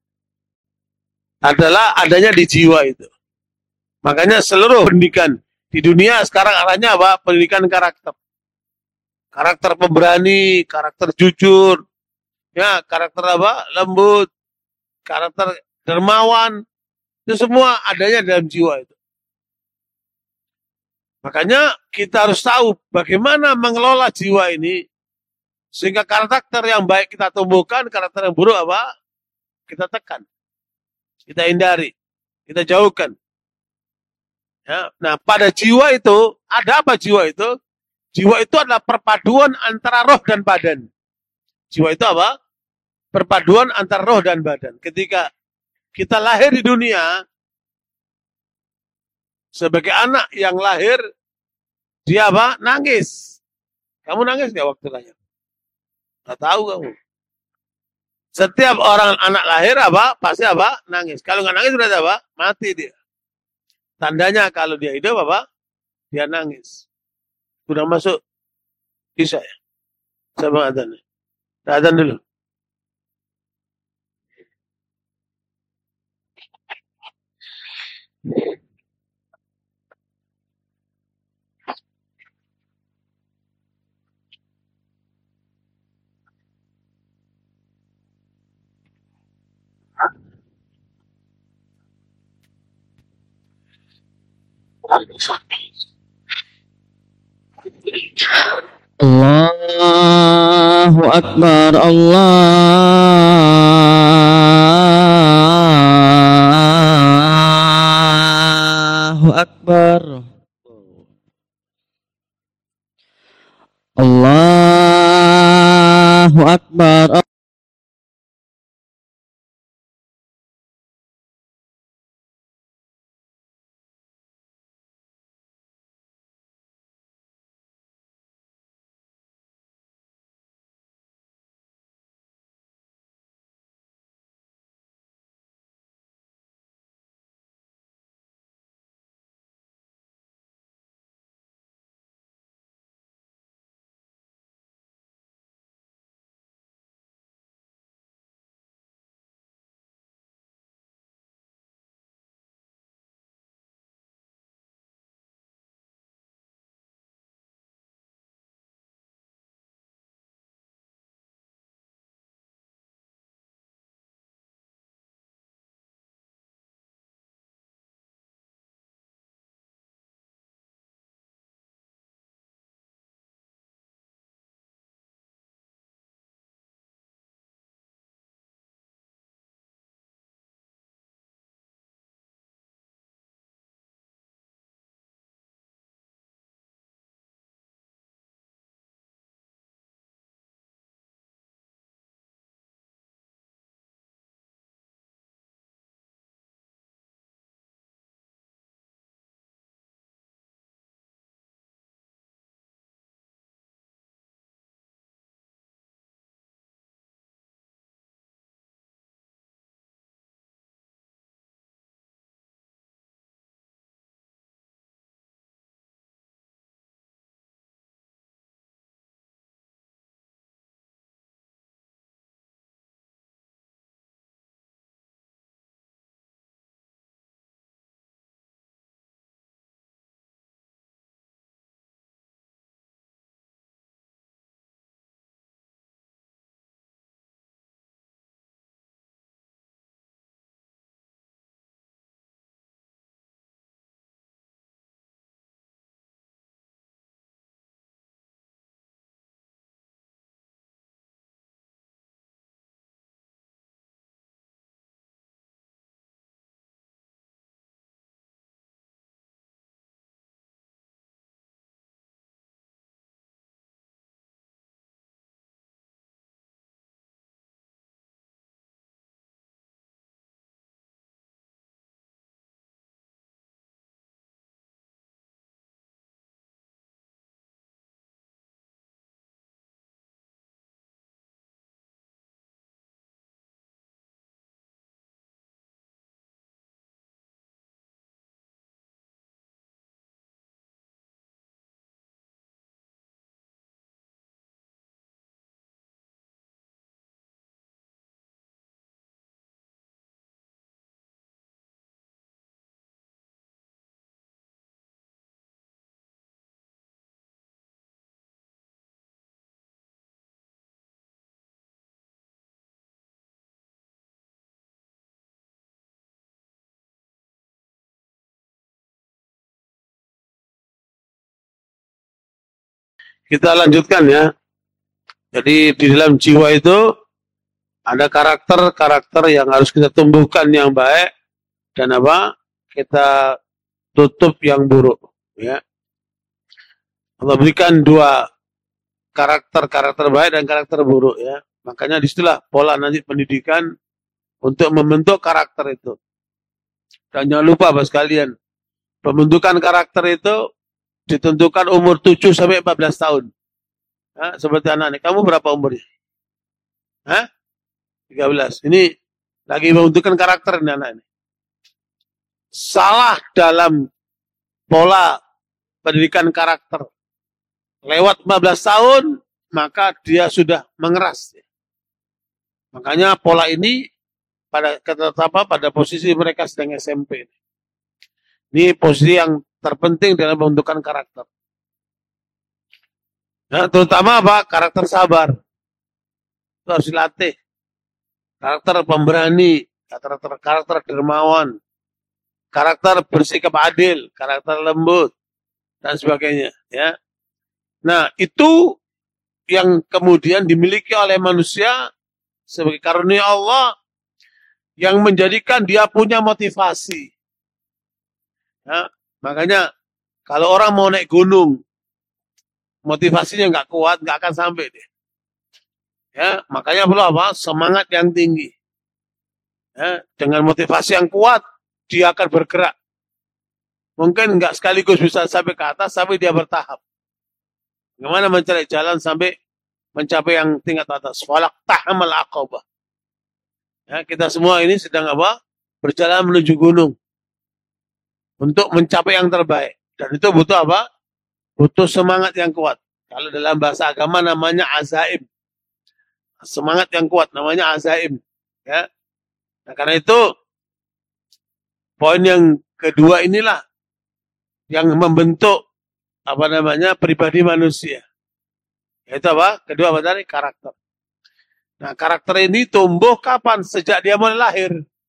adalah adanya di jiwa itu. Makanya seluruh pendidikan di dunia sekarang arahnya apa? Pendidikan karakter. Karakter pemberani, karakter jujur, ya, karakter apa? Lembut, karakter dermawan, itu semua adanya dalam jiwa itu. Makanya kita harus tahu bagaimana mengelola jiwa ini sehingga karakter yang baik kita tumbuhkan, karakter yang buruk apa? Kita tekan, kita hindari, kita jauhkan. Ya, nah, pada jiwa itu ada apa jiwa itu? Jiwa itu adalah perpaduan antara roh dan badan. Jiwa itu apa? Perpaduan antara roh dan badan. Ketika kita lahir di dunia, sebagai anak yang lahir, dia apa? Nangis. Kamu nangis gak waktu lahir? Gak tahu kamu. Setiap orang anak lahir apa? Pasti apa? Nangis. Kalau nggak nangis berarti apa? Mati dia. Tandanya kalau dia hidup apa? Dia nangis. Sudah masuk Isya ya? Sama adzan. Adzan dulu. Allahu Akbar, Akbar. Allahu Akbar. Kita lanjutkan ya. Jadi di dalam jiwa itu ada karakter-karakter yang harus kita tumbuhkan yang baik dan apa? Kita tutup yang buruk. Ya. Allah berikan dua karakter baik dan karakter buruk ya. Makanya disitulah pola nanti pendidikan untuk membentuk karakter itu. Dan jangan lupa Bapak sekalian, pembentukan karakter itu ditentukan umur 7 sampai 14 tahun. Ya, seperti anak ini. Kamu berapa umurnya? Hah? 13. Ini lagi membentukkan karakter ini anak ini. Salah dalam pola pendidikan karakter. Lewat 15 tahun, maka dia sudah mengeras. Makanya pola ini pada posisi mereka sedang SMP. Ini posisi yang terpenting dalam pembentukan karakter. Nah, terutama apa? Karakter sabar. Itu harus dilatih. Karakter pemberani, karakter dermawan, karakter bersikap adil, karakter lembut, dan sebagainya. Ya. Nah, itu yang kemudian dimiliki oleh manusia sebagai karunia Allah yang menjadikan dia punya motivasi. Ya. Makanya kalau orang mau naik gunung, motivasinya nggak kuat, nggak akan sampai deh. Ya, makanya perlu apa? Semangat yang tinggi. Ya, dengan motivasi yang kuat, dia akan bergerak. Mungkin nggak sekaligus bisa sampai ke atas, tapi dia bertahap. Bagaimana mencari jalan sampai mencapai yang tingkat atas? Falak tahamal aqabah. Ya, kita semua ini sedang apa? Berjalan menuju gunung untuk mencapai yang terbaik. Dan itu butuh apa? Butuh semangat yang kuat. Kalau dalam bahasa agama namanya azaim. Semangat yang kuat namanya azaim. Ya. Nah, karena itu poin yang kedua inilah yang membentuk apa namanya pribadi manusia. Yaitu apa? Kedua apa tadi? Karakter. Nah, karakter ini tumbuh kapan? Sejak dia mulai lahir.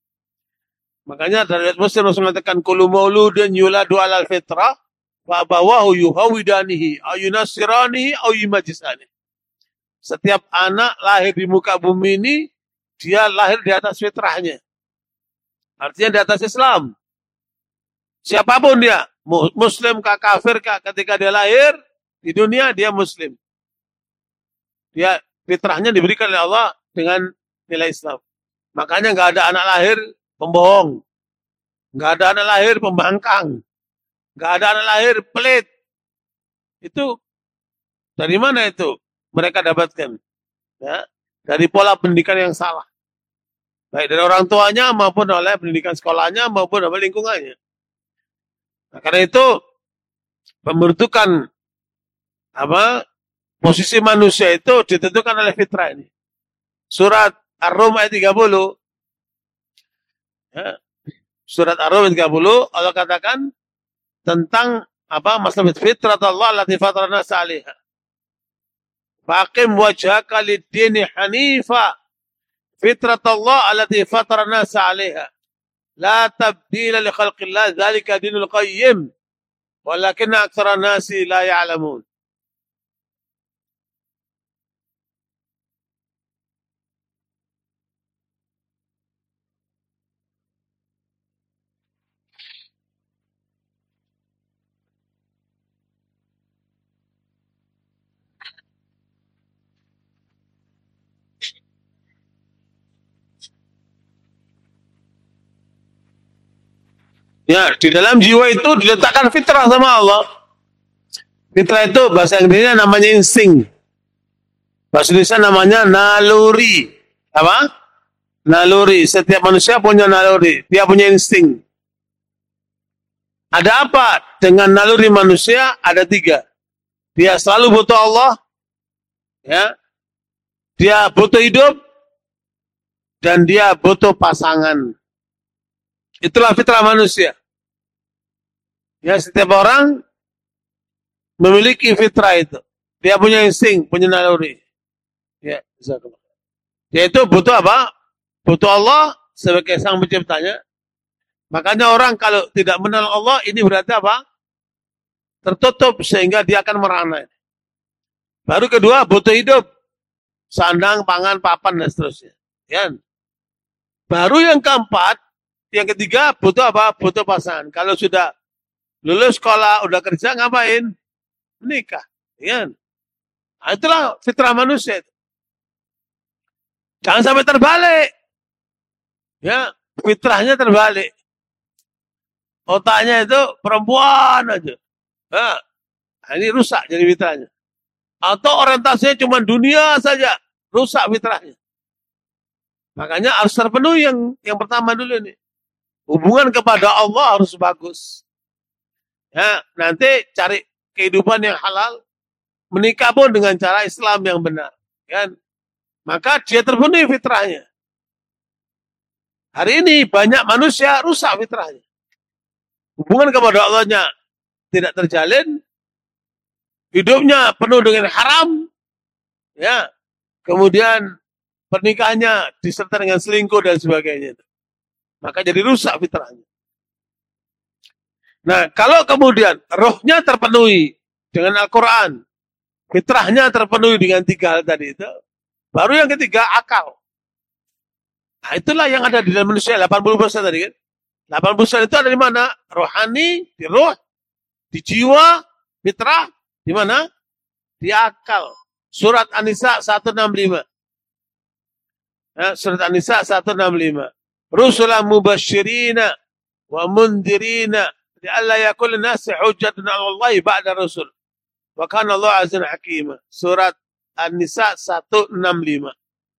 Makanya dari Muslim Rasul mengatakan kullu mauludin yuladu alal fitrah wa abawahu yuhawidanihi aw yunasiranihi aw yumajisanihi. Setiap anak lahir di muka bumi ini dia lahir di atas fitrahnya. Artinya di atas Islam. Siapapun dia, muslim kah kafir kah, ketika dia lahir di dunia dia muslim. Dia fitrahnya diberikan oleh Allah dengan nilai Islam. Makanya nggak ada anak lahir pembohong. Nggak ada anak lahir pembangkang. Nggak ada anak lahir pelit. Itu dari mana itu mereka dapatkan? Ya, dari pola pendidikan yang salah. Baik dari orang tuanya maupun oleh pendidikan sekolahnya maupun oleh lingkungannya. Nah, karena itu pembentukan apa posisi manusia itu ditentukan oleh fitrah ini. Surat Ar-Rum ayat 30. Ya, Surat Ar-Rum 30 Allah katakan tentang apa masalah fitrat Allah allati fatarana sa'aliha. Faqim wajhaka lid-dini hanifa fitrat Allah allati fatarana sa'aliha. La tabdila li khalqillah dzalika dinul qayyim walakinna aktsara nasi la ya'lamun. Ya, di dalam jiwa itu diletakkan fitrah sama Allah. Fitrah itu bahasa Inggrisnya namanya insting. Bahasa Indonesia namanya naluri. Apa? Naluri. Setiap manusia punya naluri. Dia punya insting. Ada apa dengan naluri manusia? Ada 3. Dia selalu butuh Allah. Ya. Dia butuh hidup. Dan dia butuh pasangan. Itulah fitrah manusia. Ya, setiap orang memiliki fitrah itu. Dia punya insting, punya naluri. Ya, yaitu butuh apa? Butuh Allah sebagai sang penciptanya. Makanya orang kalau tidak mengenal Allah, ini berarti apa? Tertutup sehingga dia akan merana. Baru kedua, butuh hidup. Sandang, pangan, papan, dan seterusnya. Ya. Baru yang keempat, yang ketiga, butuh apa? Butuh pasangan. Kalau sudah lulus sekolah, udah kerja, ngapain? Menikah. Ya. Nah, itulah fitrah manusia. Jangan sampai terbalik. Ya, fitrahnya terbalik. Otaknya itu perempuan aja. Nah, ini rusak jadi fitrahnya. Atau orientasinya cuma dunia saja, rusak fitrahnya. Makanya harus terpenuhi yang pertama dulu nih. Hubungan kepada Allah harus bagus. Ya, nanti cari kehidupan yang halal, menikah pun dengan cara Islam yang benar, kan? Maka dia terpenuhi fitrahnya. Hari ini banyak manusia rusak fitrahnya. Hubungan kepada Allahnya tidak terjalin, hidupnya penuh dengan haram, ya. Kemudian pernikahannya disertai dengan selingkuh dan sebagainya. Maka jadi rusak fitrahnya. Nah, kalau kemudian rohnya terpenuhi dengan Al-Quran, fitrahnya terpenuhi dengan 3 hal tadi itu, baru yang ketiga akal. Nah, itulah yang ada di dalam manusia 80% tadi kan. 80% itu ada di mana? Rohani, di roh, Di jiwa, fitrah, di mana? Di akal. Surat An-Nisa 165. Surat An-Nisa 165. Rusulan mubasyirina wa mundirina li'alla yakul nasi hujjatun 'ala Allah ba'da rusul. Wa kana Allah azizan hakima. Surat An-Nisa 165.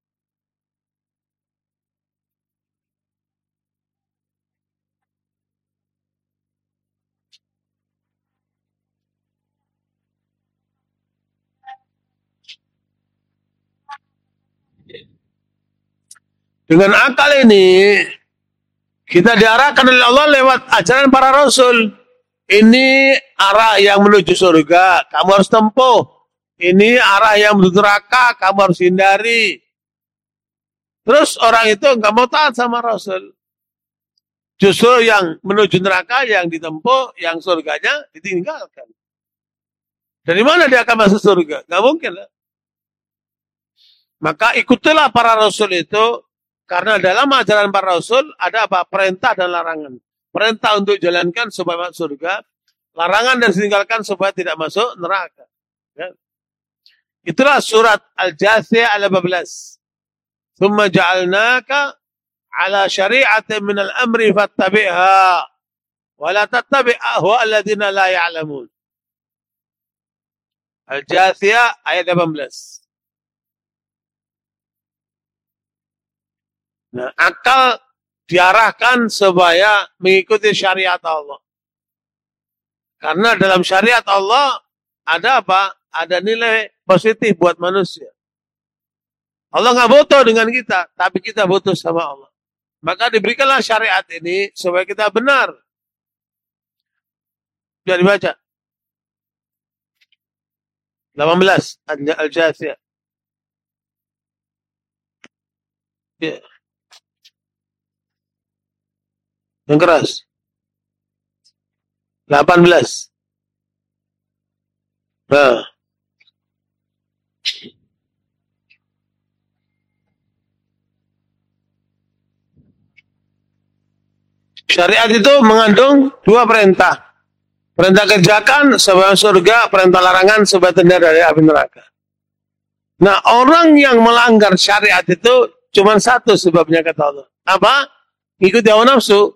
Dengan akal ini, kita diarahkan oleh Allah lewat ajaran para rasul. Ini arah yang menuju surga, kamu harus tempuh. Ini arah yang menuju neraka, kamu harus hindari. Terus orang itu nggak mau taat sama rasul. Justru yang menuju neraka, yang ditempuh, yang surganya ditinggalkan. Dari mana dia akan masuk surga? Nggak mungkin lah. Maka ikutilah para rasul itu. Karena dalam ajaran para rasul ada apa? Perintah dan larangan. Perintah untuk jalankan supaya masuk surga. Larangan dan ditinggalkan supaya tidak masuk neraka. Ya. Itulah surat Al-Jathiyah al-15. Thumma ja'alnaka ala syari'atin minal amri fattabi'ha. Wa la tattabi' ahwa alladhina la ya'lamun. Al-Jathiyah ayat 18. Nah, akal diarahkan supaya mengikuti syariat Allah. Karena dalam syariat Allah ada apa? Ada nilai positif buat manusia. Allah nggak butuh dengan kita, tapi kita butuh sama Allah. Maka diberikanlah syariat ini supaya kita benar. Biar dibaca. 18 Al-Jathiyah. Ya. Yang keras. 18. Nah. Syariat itu mengandung dua perintah. Perintah kerjakan supaya surga, perintah larangan supaya terhindar dari api neraka. Nah, orang yang melanggar syariat itu cuma satu sebabnya kata Allah. Apa? Ikuti hawa nafsu.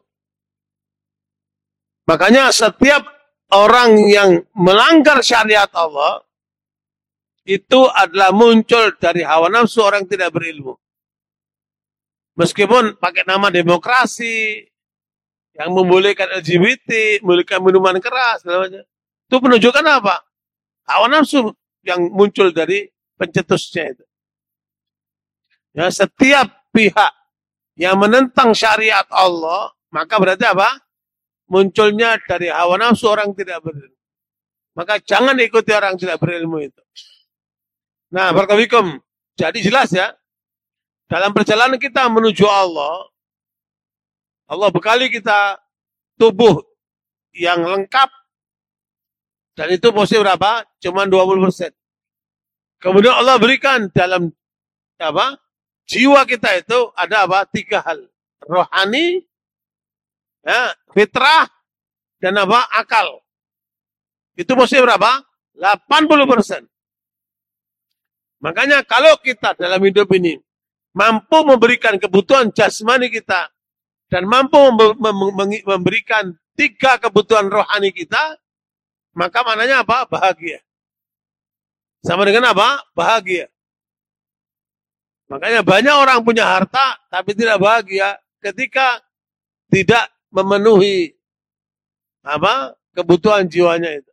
Makanya setiap orang yang melanggar syariat Allah itu adalah muncul dari hawa nafsu orang tidak berilmu. Meskipun pakai nama demokrasi, yang membolehkan LGBT, membolehkan minuman keras, itu menunjukkan apa? Hawa nafsu yang muncul dari pencetusnya itu. Ya, setiap pihak yang menentang syariat Allah, maka berarti apa? Munculnya dari hawa nafsu orang tidak berilmu. Maka jangan ikuti orang tidak berilmu itu. Nah, barakallahu. Jadi jelas ya, dalam perjalanan kita menuju Allah, Allah bekali kita tubuh yang lengkap, dan itu posisi berapa? Cuma 20%. Kemudian Allah berikan dalam apa? Jiwa kita itu ada apa? 3 hal. Rohani, ya, fitrah, dan apa? Akal. Itu posisi berapa? 80%. Makanya kalau kita dalam hidup ini mampu memberikan kebutuhan jasmani kita dan mampu memberikan 3 kebutuhan rohani kita, maka maknanya apa? Bahagia. Sama dengan apa? Bahagia. Makanya banyak orang punya harta tapi tidak bahagia ketika tidak memenuhi apa? Kebutuhan jiwanya itu.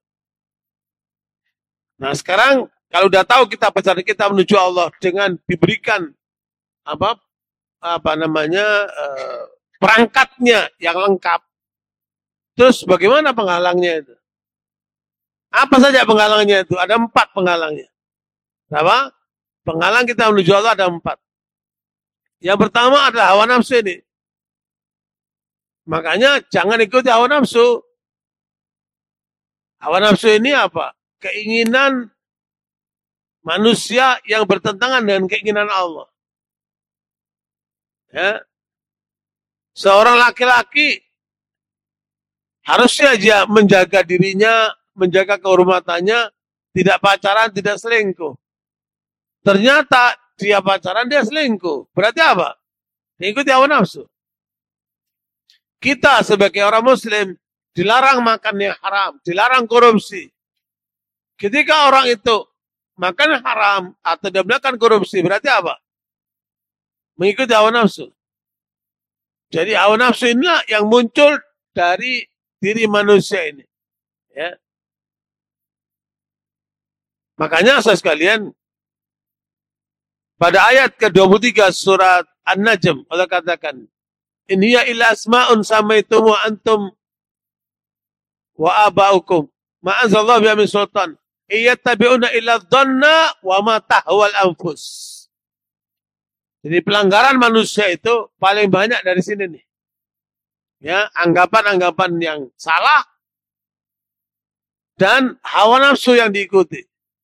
Nah, sekarang kalau udah tahu kita perjalanan kita menuju Allah dengan diberikan apa namanya perangkatnya yang lengkap. Terus bagaimana penghalangnya itu? Apa saja penghalangnya itu? Ada 4 penghalangnya. Apa? Penghalang kita menuju Allah ada 4. Yang pertama adalah hawa nafsu ini. Makanya jangan ikuti hawa nafsu. Hawa nafsu ini apa? Keinginan manusia yang bertentangan dengan keinginan Allah. Ya. Seorang laki-laki Harusnya dia menjaga dirinya, menjaga kehormatannya, tidak pacaran, tidak selingkuh. Ternyata dia pacaran, dia selingkuh. Berarti apa? Ikuti hawa nafsu. Kita sebagai orang muslim dilarang makan yang haram, dilarang korupsi. Ketika orang itu makan haram atau dia melakukan korupsi, berarti apa? Mengikuti hawa nafsu. Jadi hawa nafsu inilah yang muncul dari diri manusia ini. Ya. Makanya saya sekalian, pada ayat ke-23 surat An-Najm, Allah katakan, "In hiya illa asma'un samaitumu antum wa aba'ukum ma anzalallahu biha min sultan. Iyattabi'una illa dhanna wa ma tahwal anfus." Jadi pelanggaran manusia itu paling banyak dari sini nih. Ya, anggapan-anggapan yang salah dan hawa nafsu yang diikuti.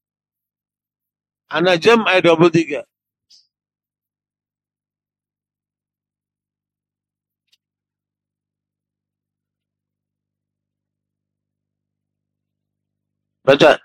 An-Najm ayat 23. Baca.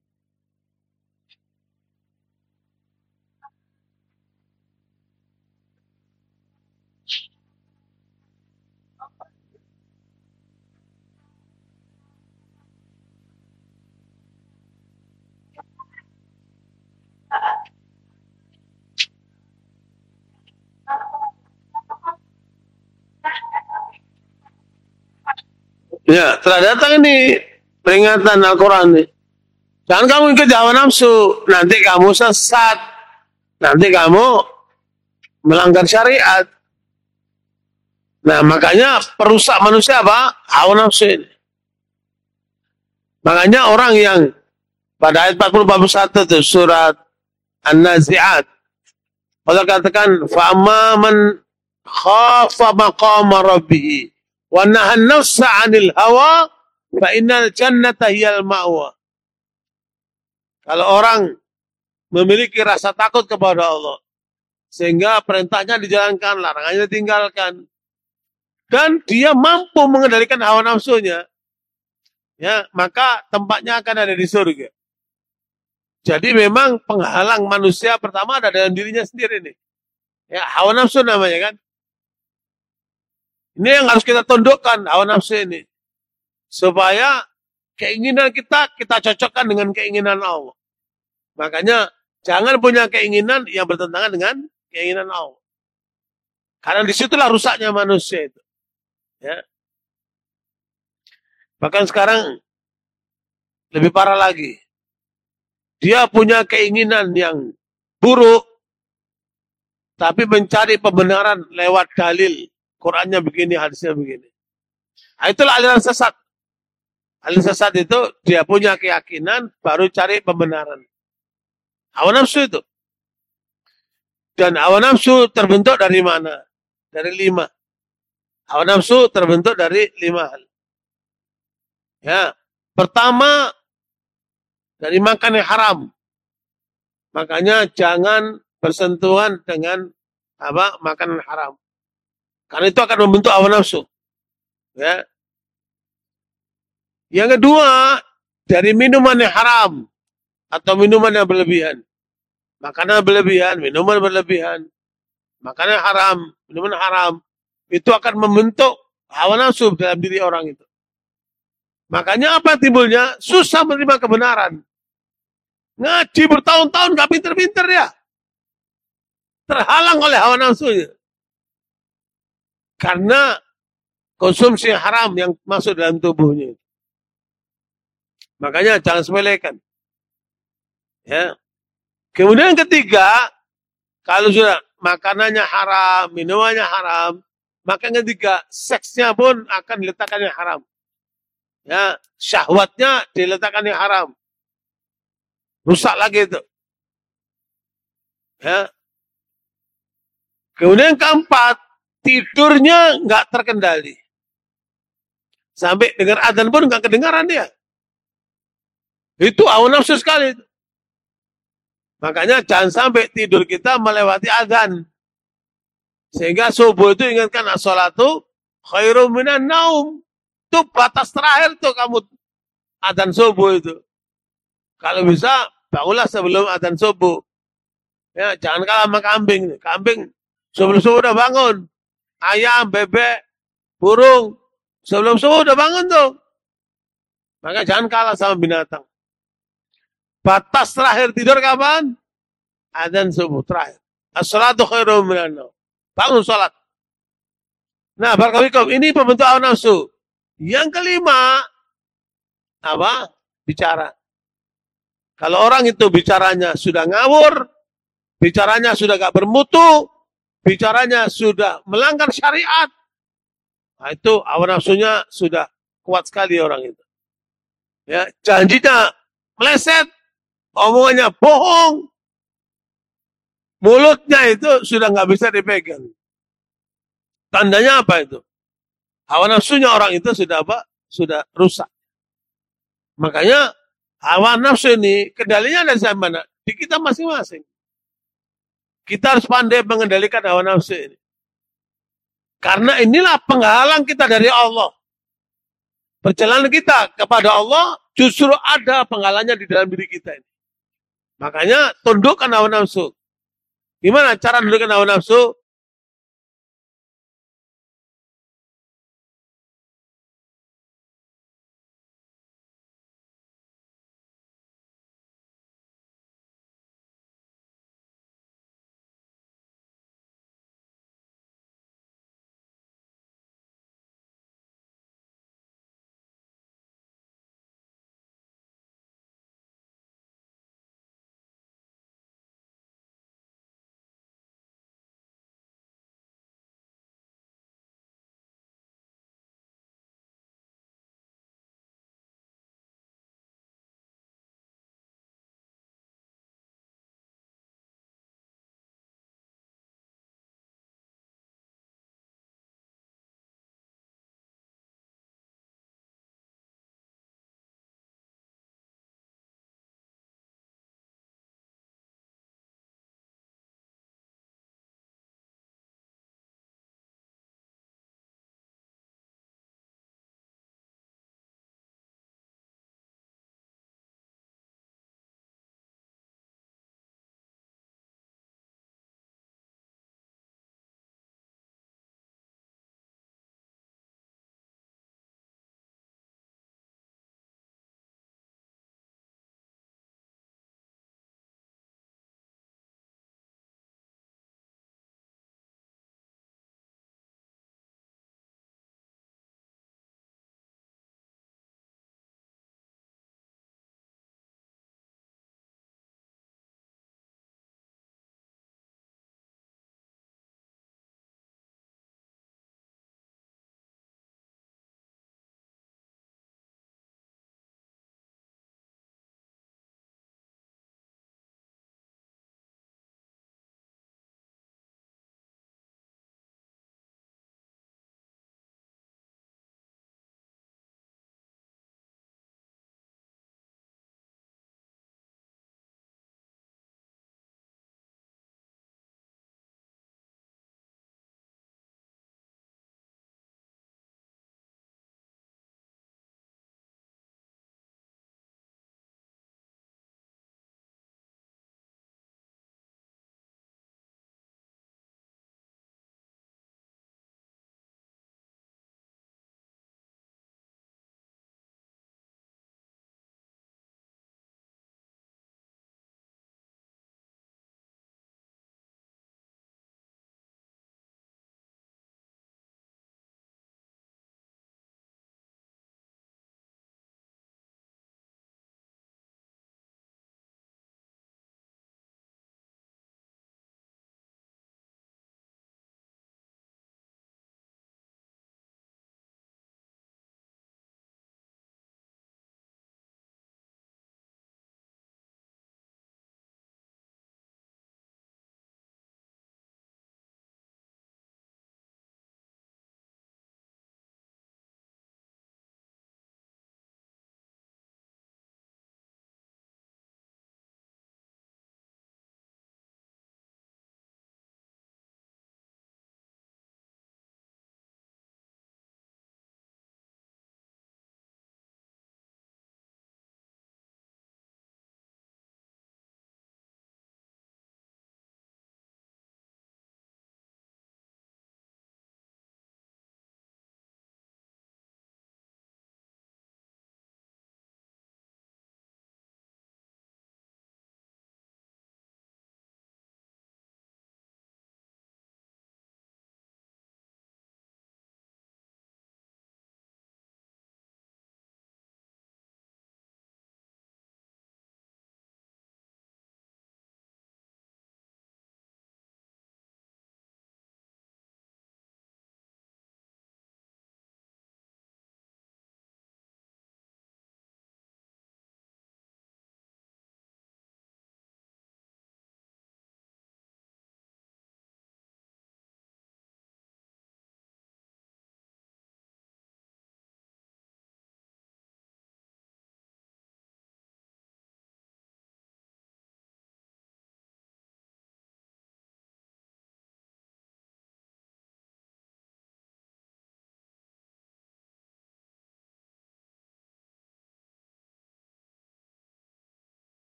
Ya, telah datang ini peringatan Al-Quran nih. Jangan kamu ikut hawa nafsu, nanti kamu sesat, nanti kamu melanggar syariat. Nah, makanya perusak manusia apa? Hawa nafsu ini. Makanya orang yang pada ayat 40-41 itu surat An-Nazi'at, Allah katakan, "Fa'amma man khafa maqama rabbih wa nahan nafsa 'anil hawa fa innal jannata hiyal ma'wa." Kalau orang memiliki rasa takut kepada Allah, sehingga perintahnya dijalankan, larangannya ditinggalkan, dan dia mampu mengendalikan hawa nafsunya, ya, maka tempatnya akan ada di surga. Jadi memang penghalang manusia pertama ada dalam dirinya sendiri nih. Ya, hawa nafsu namanya kan. Ini yang harus kita tundukkan, hawa nafsu ini. Supaya keinginan kita cocokkan dengan keinginan Allah. Makanya jangan punya keinginan yang bertentangan dengan keinginan Allah. Karena disitulah rusaknya manusia itu. Ya. Bahkan sekarang lebih parah lagi. Dia punya keinginan yang buruk, tapi mencari pembenaran lewat dalil. Qurannya begini, hadisnya begini. Nah, itulah aliran sesat. Aliran sesat itu dia punya keyakinan, baru cari pembenaran. Hawa nafsu itu. Dan hawa nafsu terbentuk dari mana? Dari 5. Hawa nafsu terbentuk dari 5 hal. Ya, pertama dari makan yang haram. Makanya jangan bersentuhan dengan makanan haram. Karena itu akan membentuk hawa nafsu. Ya. Yang kedua, dari minuman yang haram atau minuman yang berlebihan. Makanan berlebihan, minuman berlebihan, makanan haram, minuman haram, itu akan membentuk hawa nafsu dalam diri orang itu. Makanya apa timbulnya? Susah menerima kebenaran. Ngaji bertahun-tahun gak pinter-pinter ya. Terhalang oleh hawa nafsunya. Karena konsumsi haram yang masuk dalam tubuhnya. Makanya jangan sepelekan. Ya. Kemudian yang ketiga, kalau sudah makanannya haram, minumannya haram, maka yang ketiga, seksnya pun akan diletakkan yang haram. Ya, syahwatnya diletakkan yang haram. Rusak lagi itu. Ya. Kemudian yang keempat, tidurnya nggak terkendali. Sampai dengar adzan pun nggak kedengaran dia. Itu hawa nafsu sekali. Makanya jangan sampai tidur kita melewati adzan. Sehingga subuh itu ingatkan as-salatu khairum minan naum. Itu batas terakhir tuh kamu adzan subuh itu. Kalau bisa, bangunlah sebelum adzan subuh. Ya, jangan kalah sama kambing. Kambing sebelum subuh udah bangun. Ayam, bebek, burung. Sebelum subuh udah bangun tuh. Maka jangan kalah sama binatang. Batas terakhir tidur kapan? Adzan subuh terakhir. As-salatu khairum minan naum. Bangun salat. Nah, barakallahu ini pembentuk hawa nafsu. Yang kelima, apa? Bicara. Kalau orang itu bicaranya sudah ngawur, bicaranya sudah gak bermutu, bicaranya sudah melanggar syariat, nah itu hawa nafsunya sudah kuat sekali orang itu. Ya, janjinya meleset, omongannya bohong, mulutnya itu sudah nggak bisa dipegang. Tandanya apa itu? Hawa nafsunya orang itu sudah apa? Sudah rusak. Makanya hawa nafsu ini kendalinya ada di mana? Di kita masing-masing. Kita harus pandai mengendalikan hawa nafsu ini. Karena inilah penghalang kita dari Allah. Perjalanan kita kepada Allah justru ada penghalangnya di dalam diri kita ini. Makanya tundukkan hawa nafsu. Gimana cara tundukkan hawa nafsu?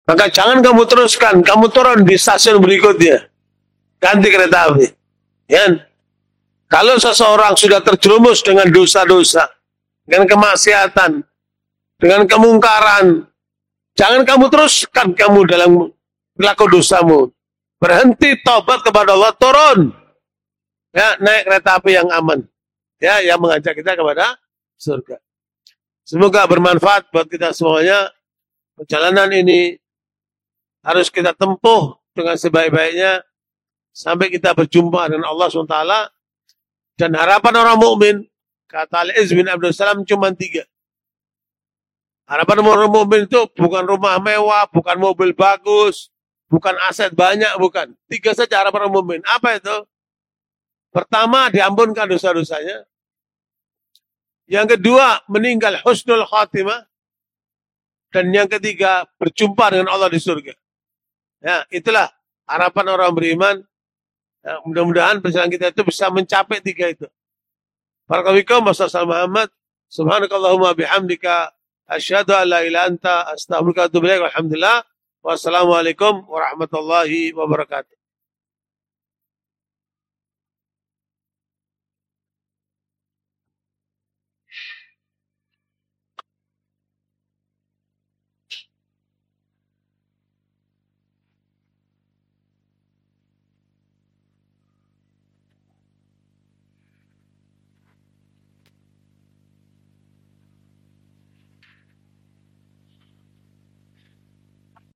Maka jangan kamu teruskan, kamu turun di stasiun berikutnya. Ganti kereta api. Ya. Kalau seseorang sudah terjerumus dengan dosa-dosa, dengan kemaksiatan, dengan kemungkaran, jangan kamu teruskan kamu dalam perilaku dosamu. Berhenti, tobat kepada Allah, turun. Ya, naik kereta api yang aman. Ya, yang mengajak kita kepada surga. Semoga bermanfaat buat kita semuanya. Perjalanan ini harus kita tempuh dengan sebaik-baiknya sampai kita berjumpa dengan Allah SWT. Dan harapan orang mukmin, kata Al-Iz bin Abdul Salam, cuma 3. Harapan orang mukmin itu bukan rumah mewah, bukan mobil bagus, bukan aset banyak, bukan. 3 saja harapan orang mukmin. Apa itu? Pertama, diampunkan dosa-dosanya. Yang kedua, meninggal husnul khatimah. Dan yang ketiga, berjumpa dengan Allah di surga. Ya, itulah harapan orang beriman. Ya, mudah-mudahan perjalanan kita itu bisa mencapai 3 itu. Barakallahu wasallam Muhammad. Subhanakallahumma bihamdika asyhadu an la ilaha illa anta astaghfiruka wa atubu ilaik. Alhamdulillah. Wassalamualaikum warahmatullahi wabarakatuh.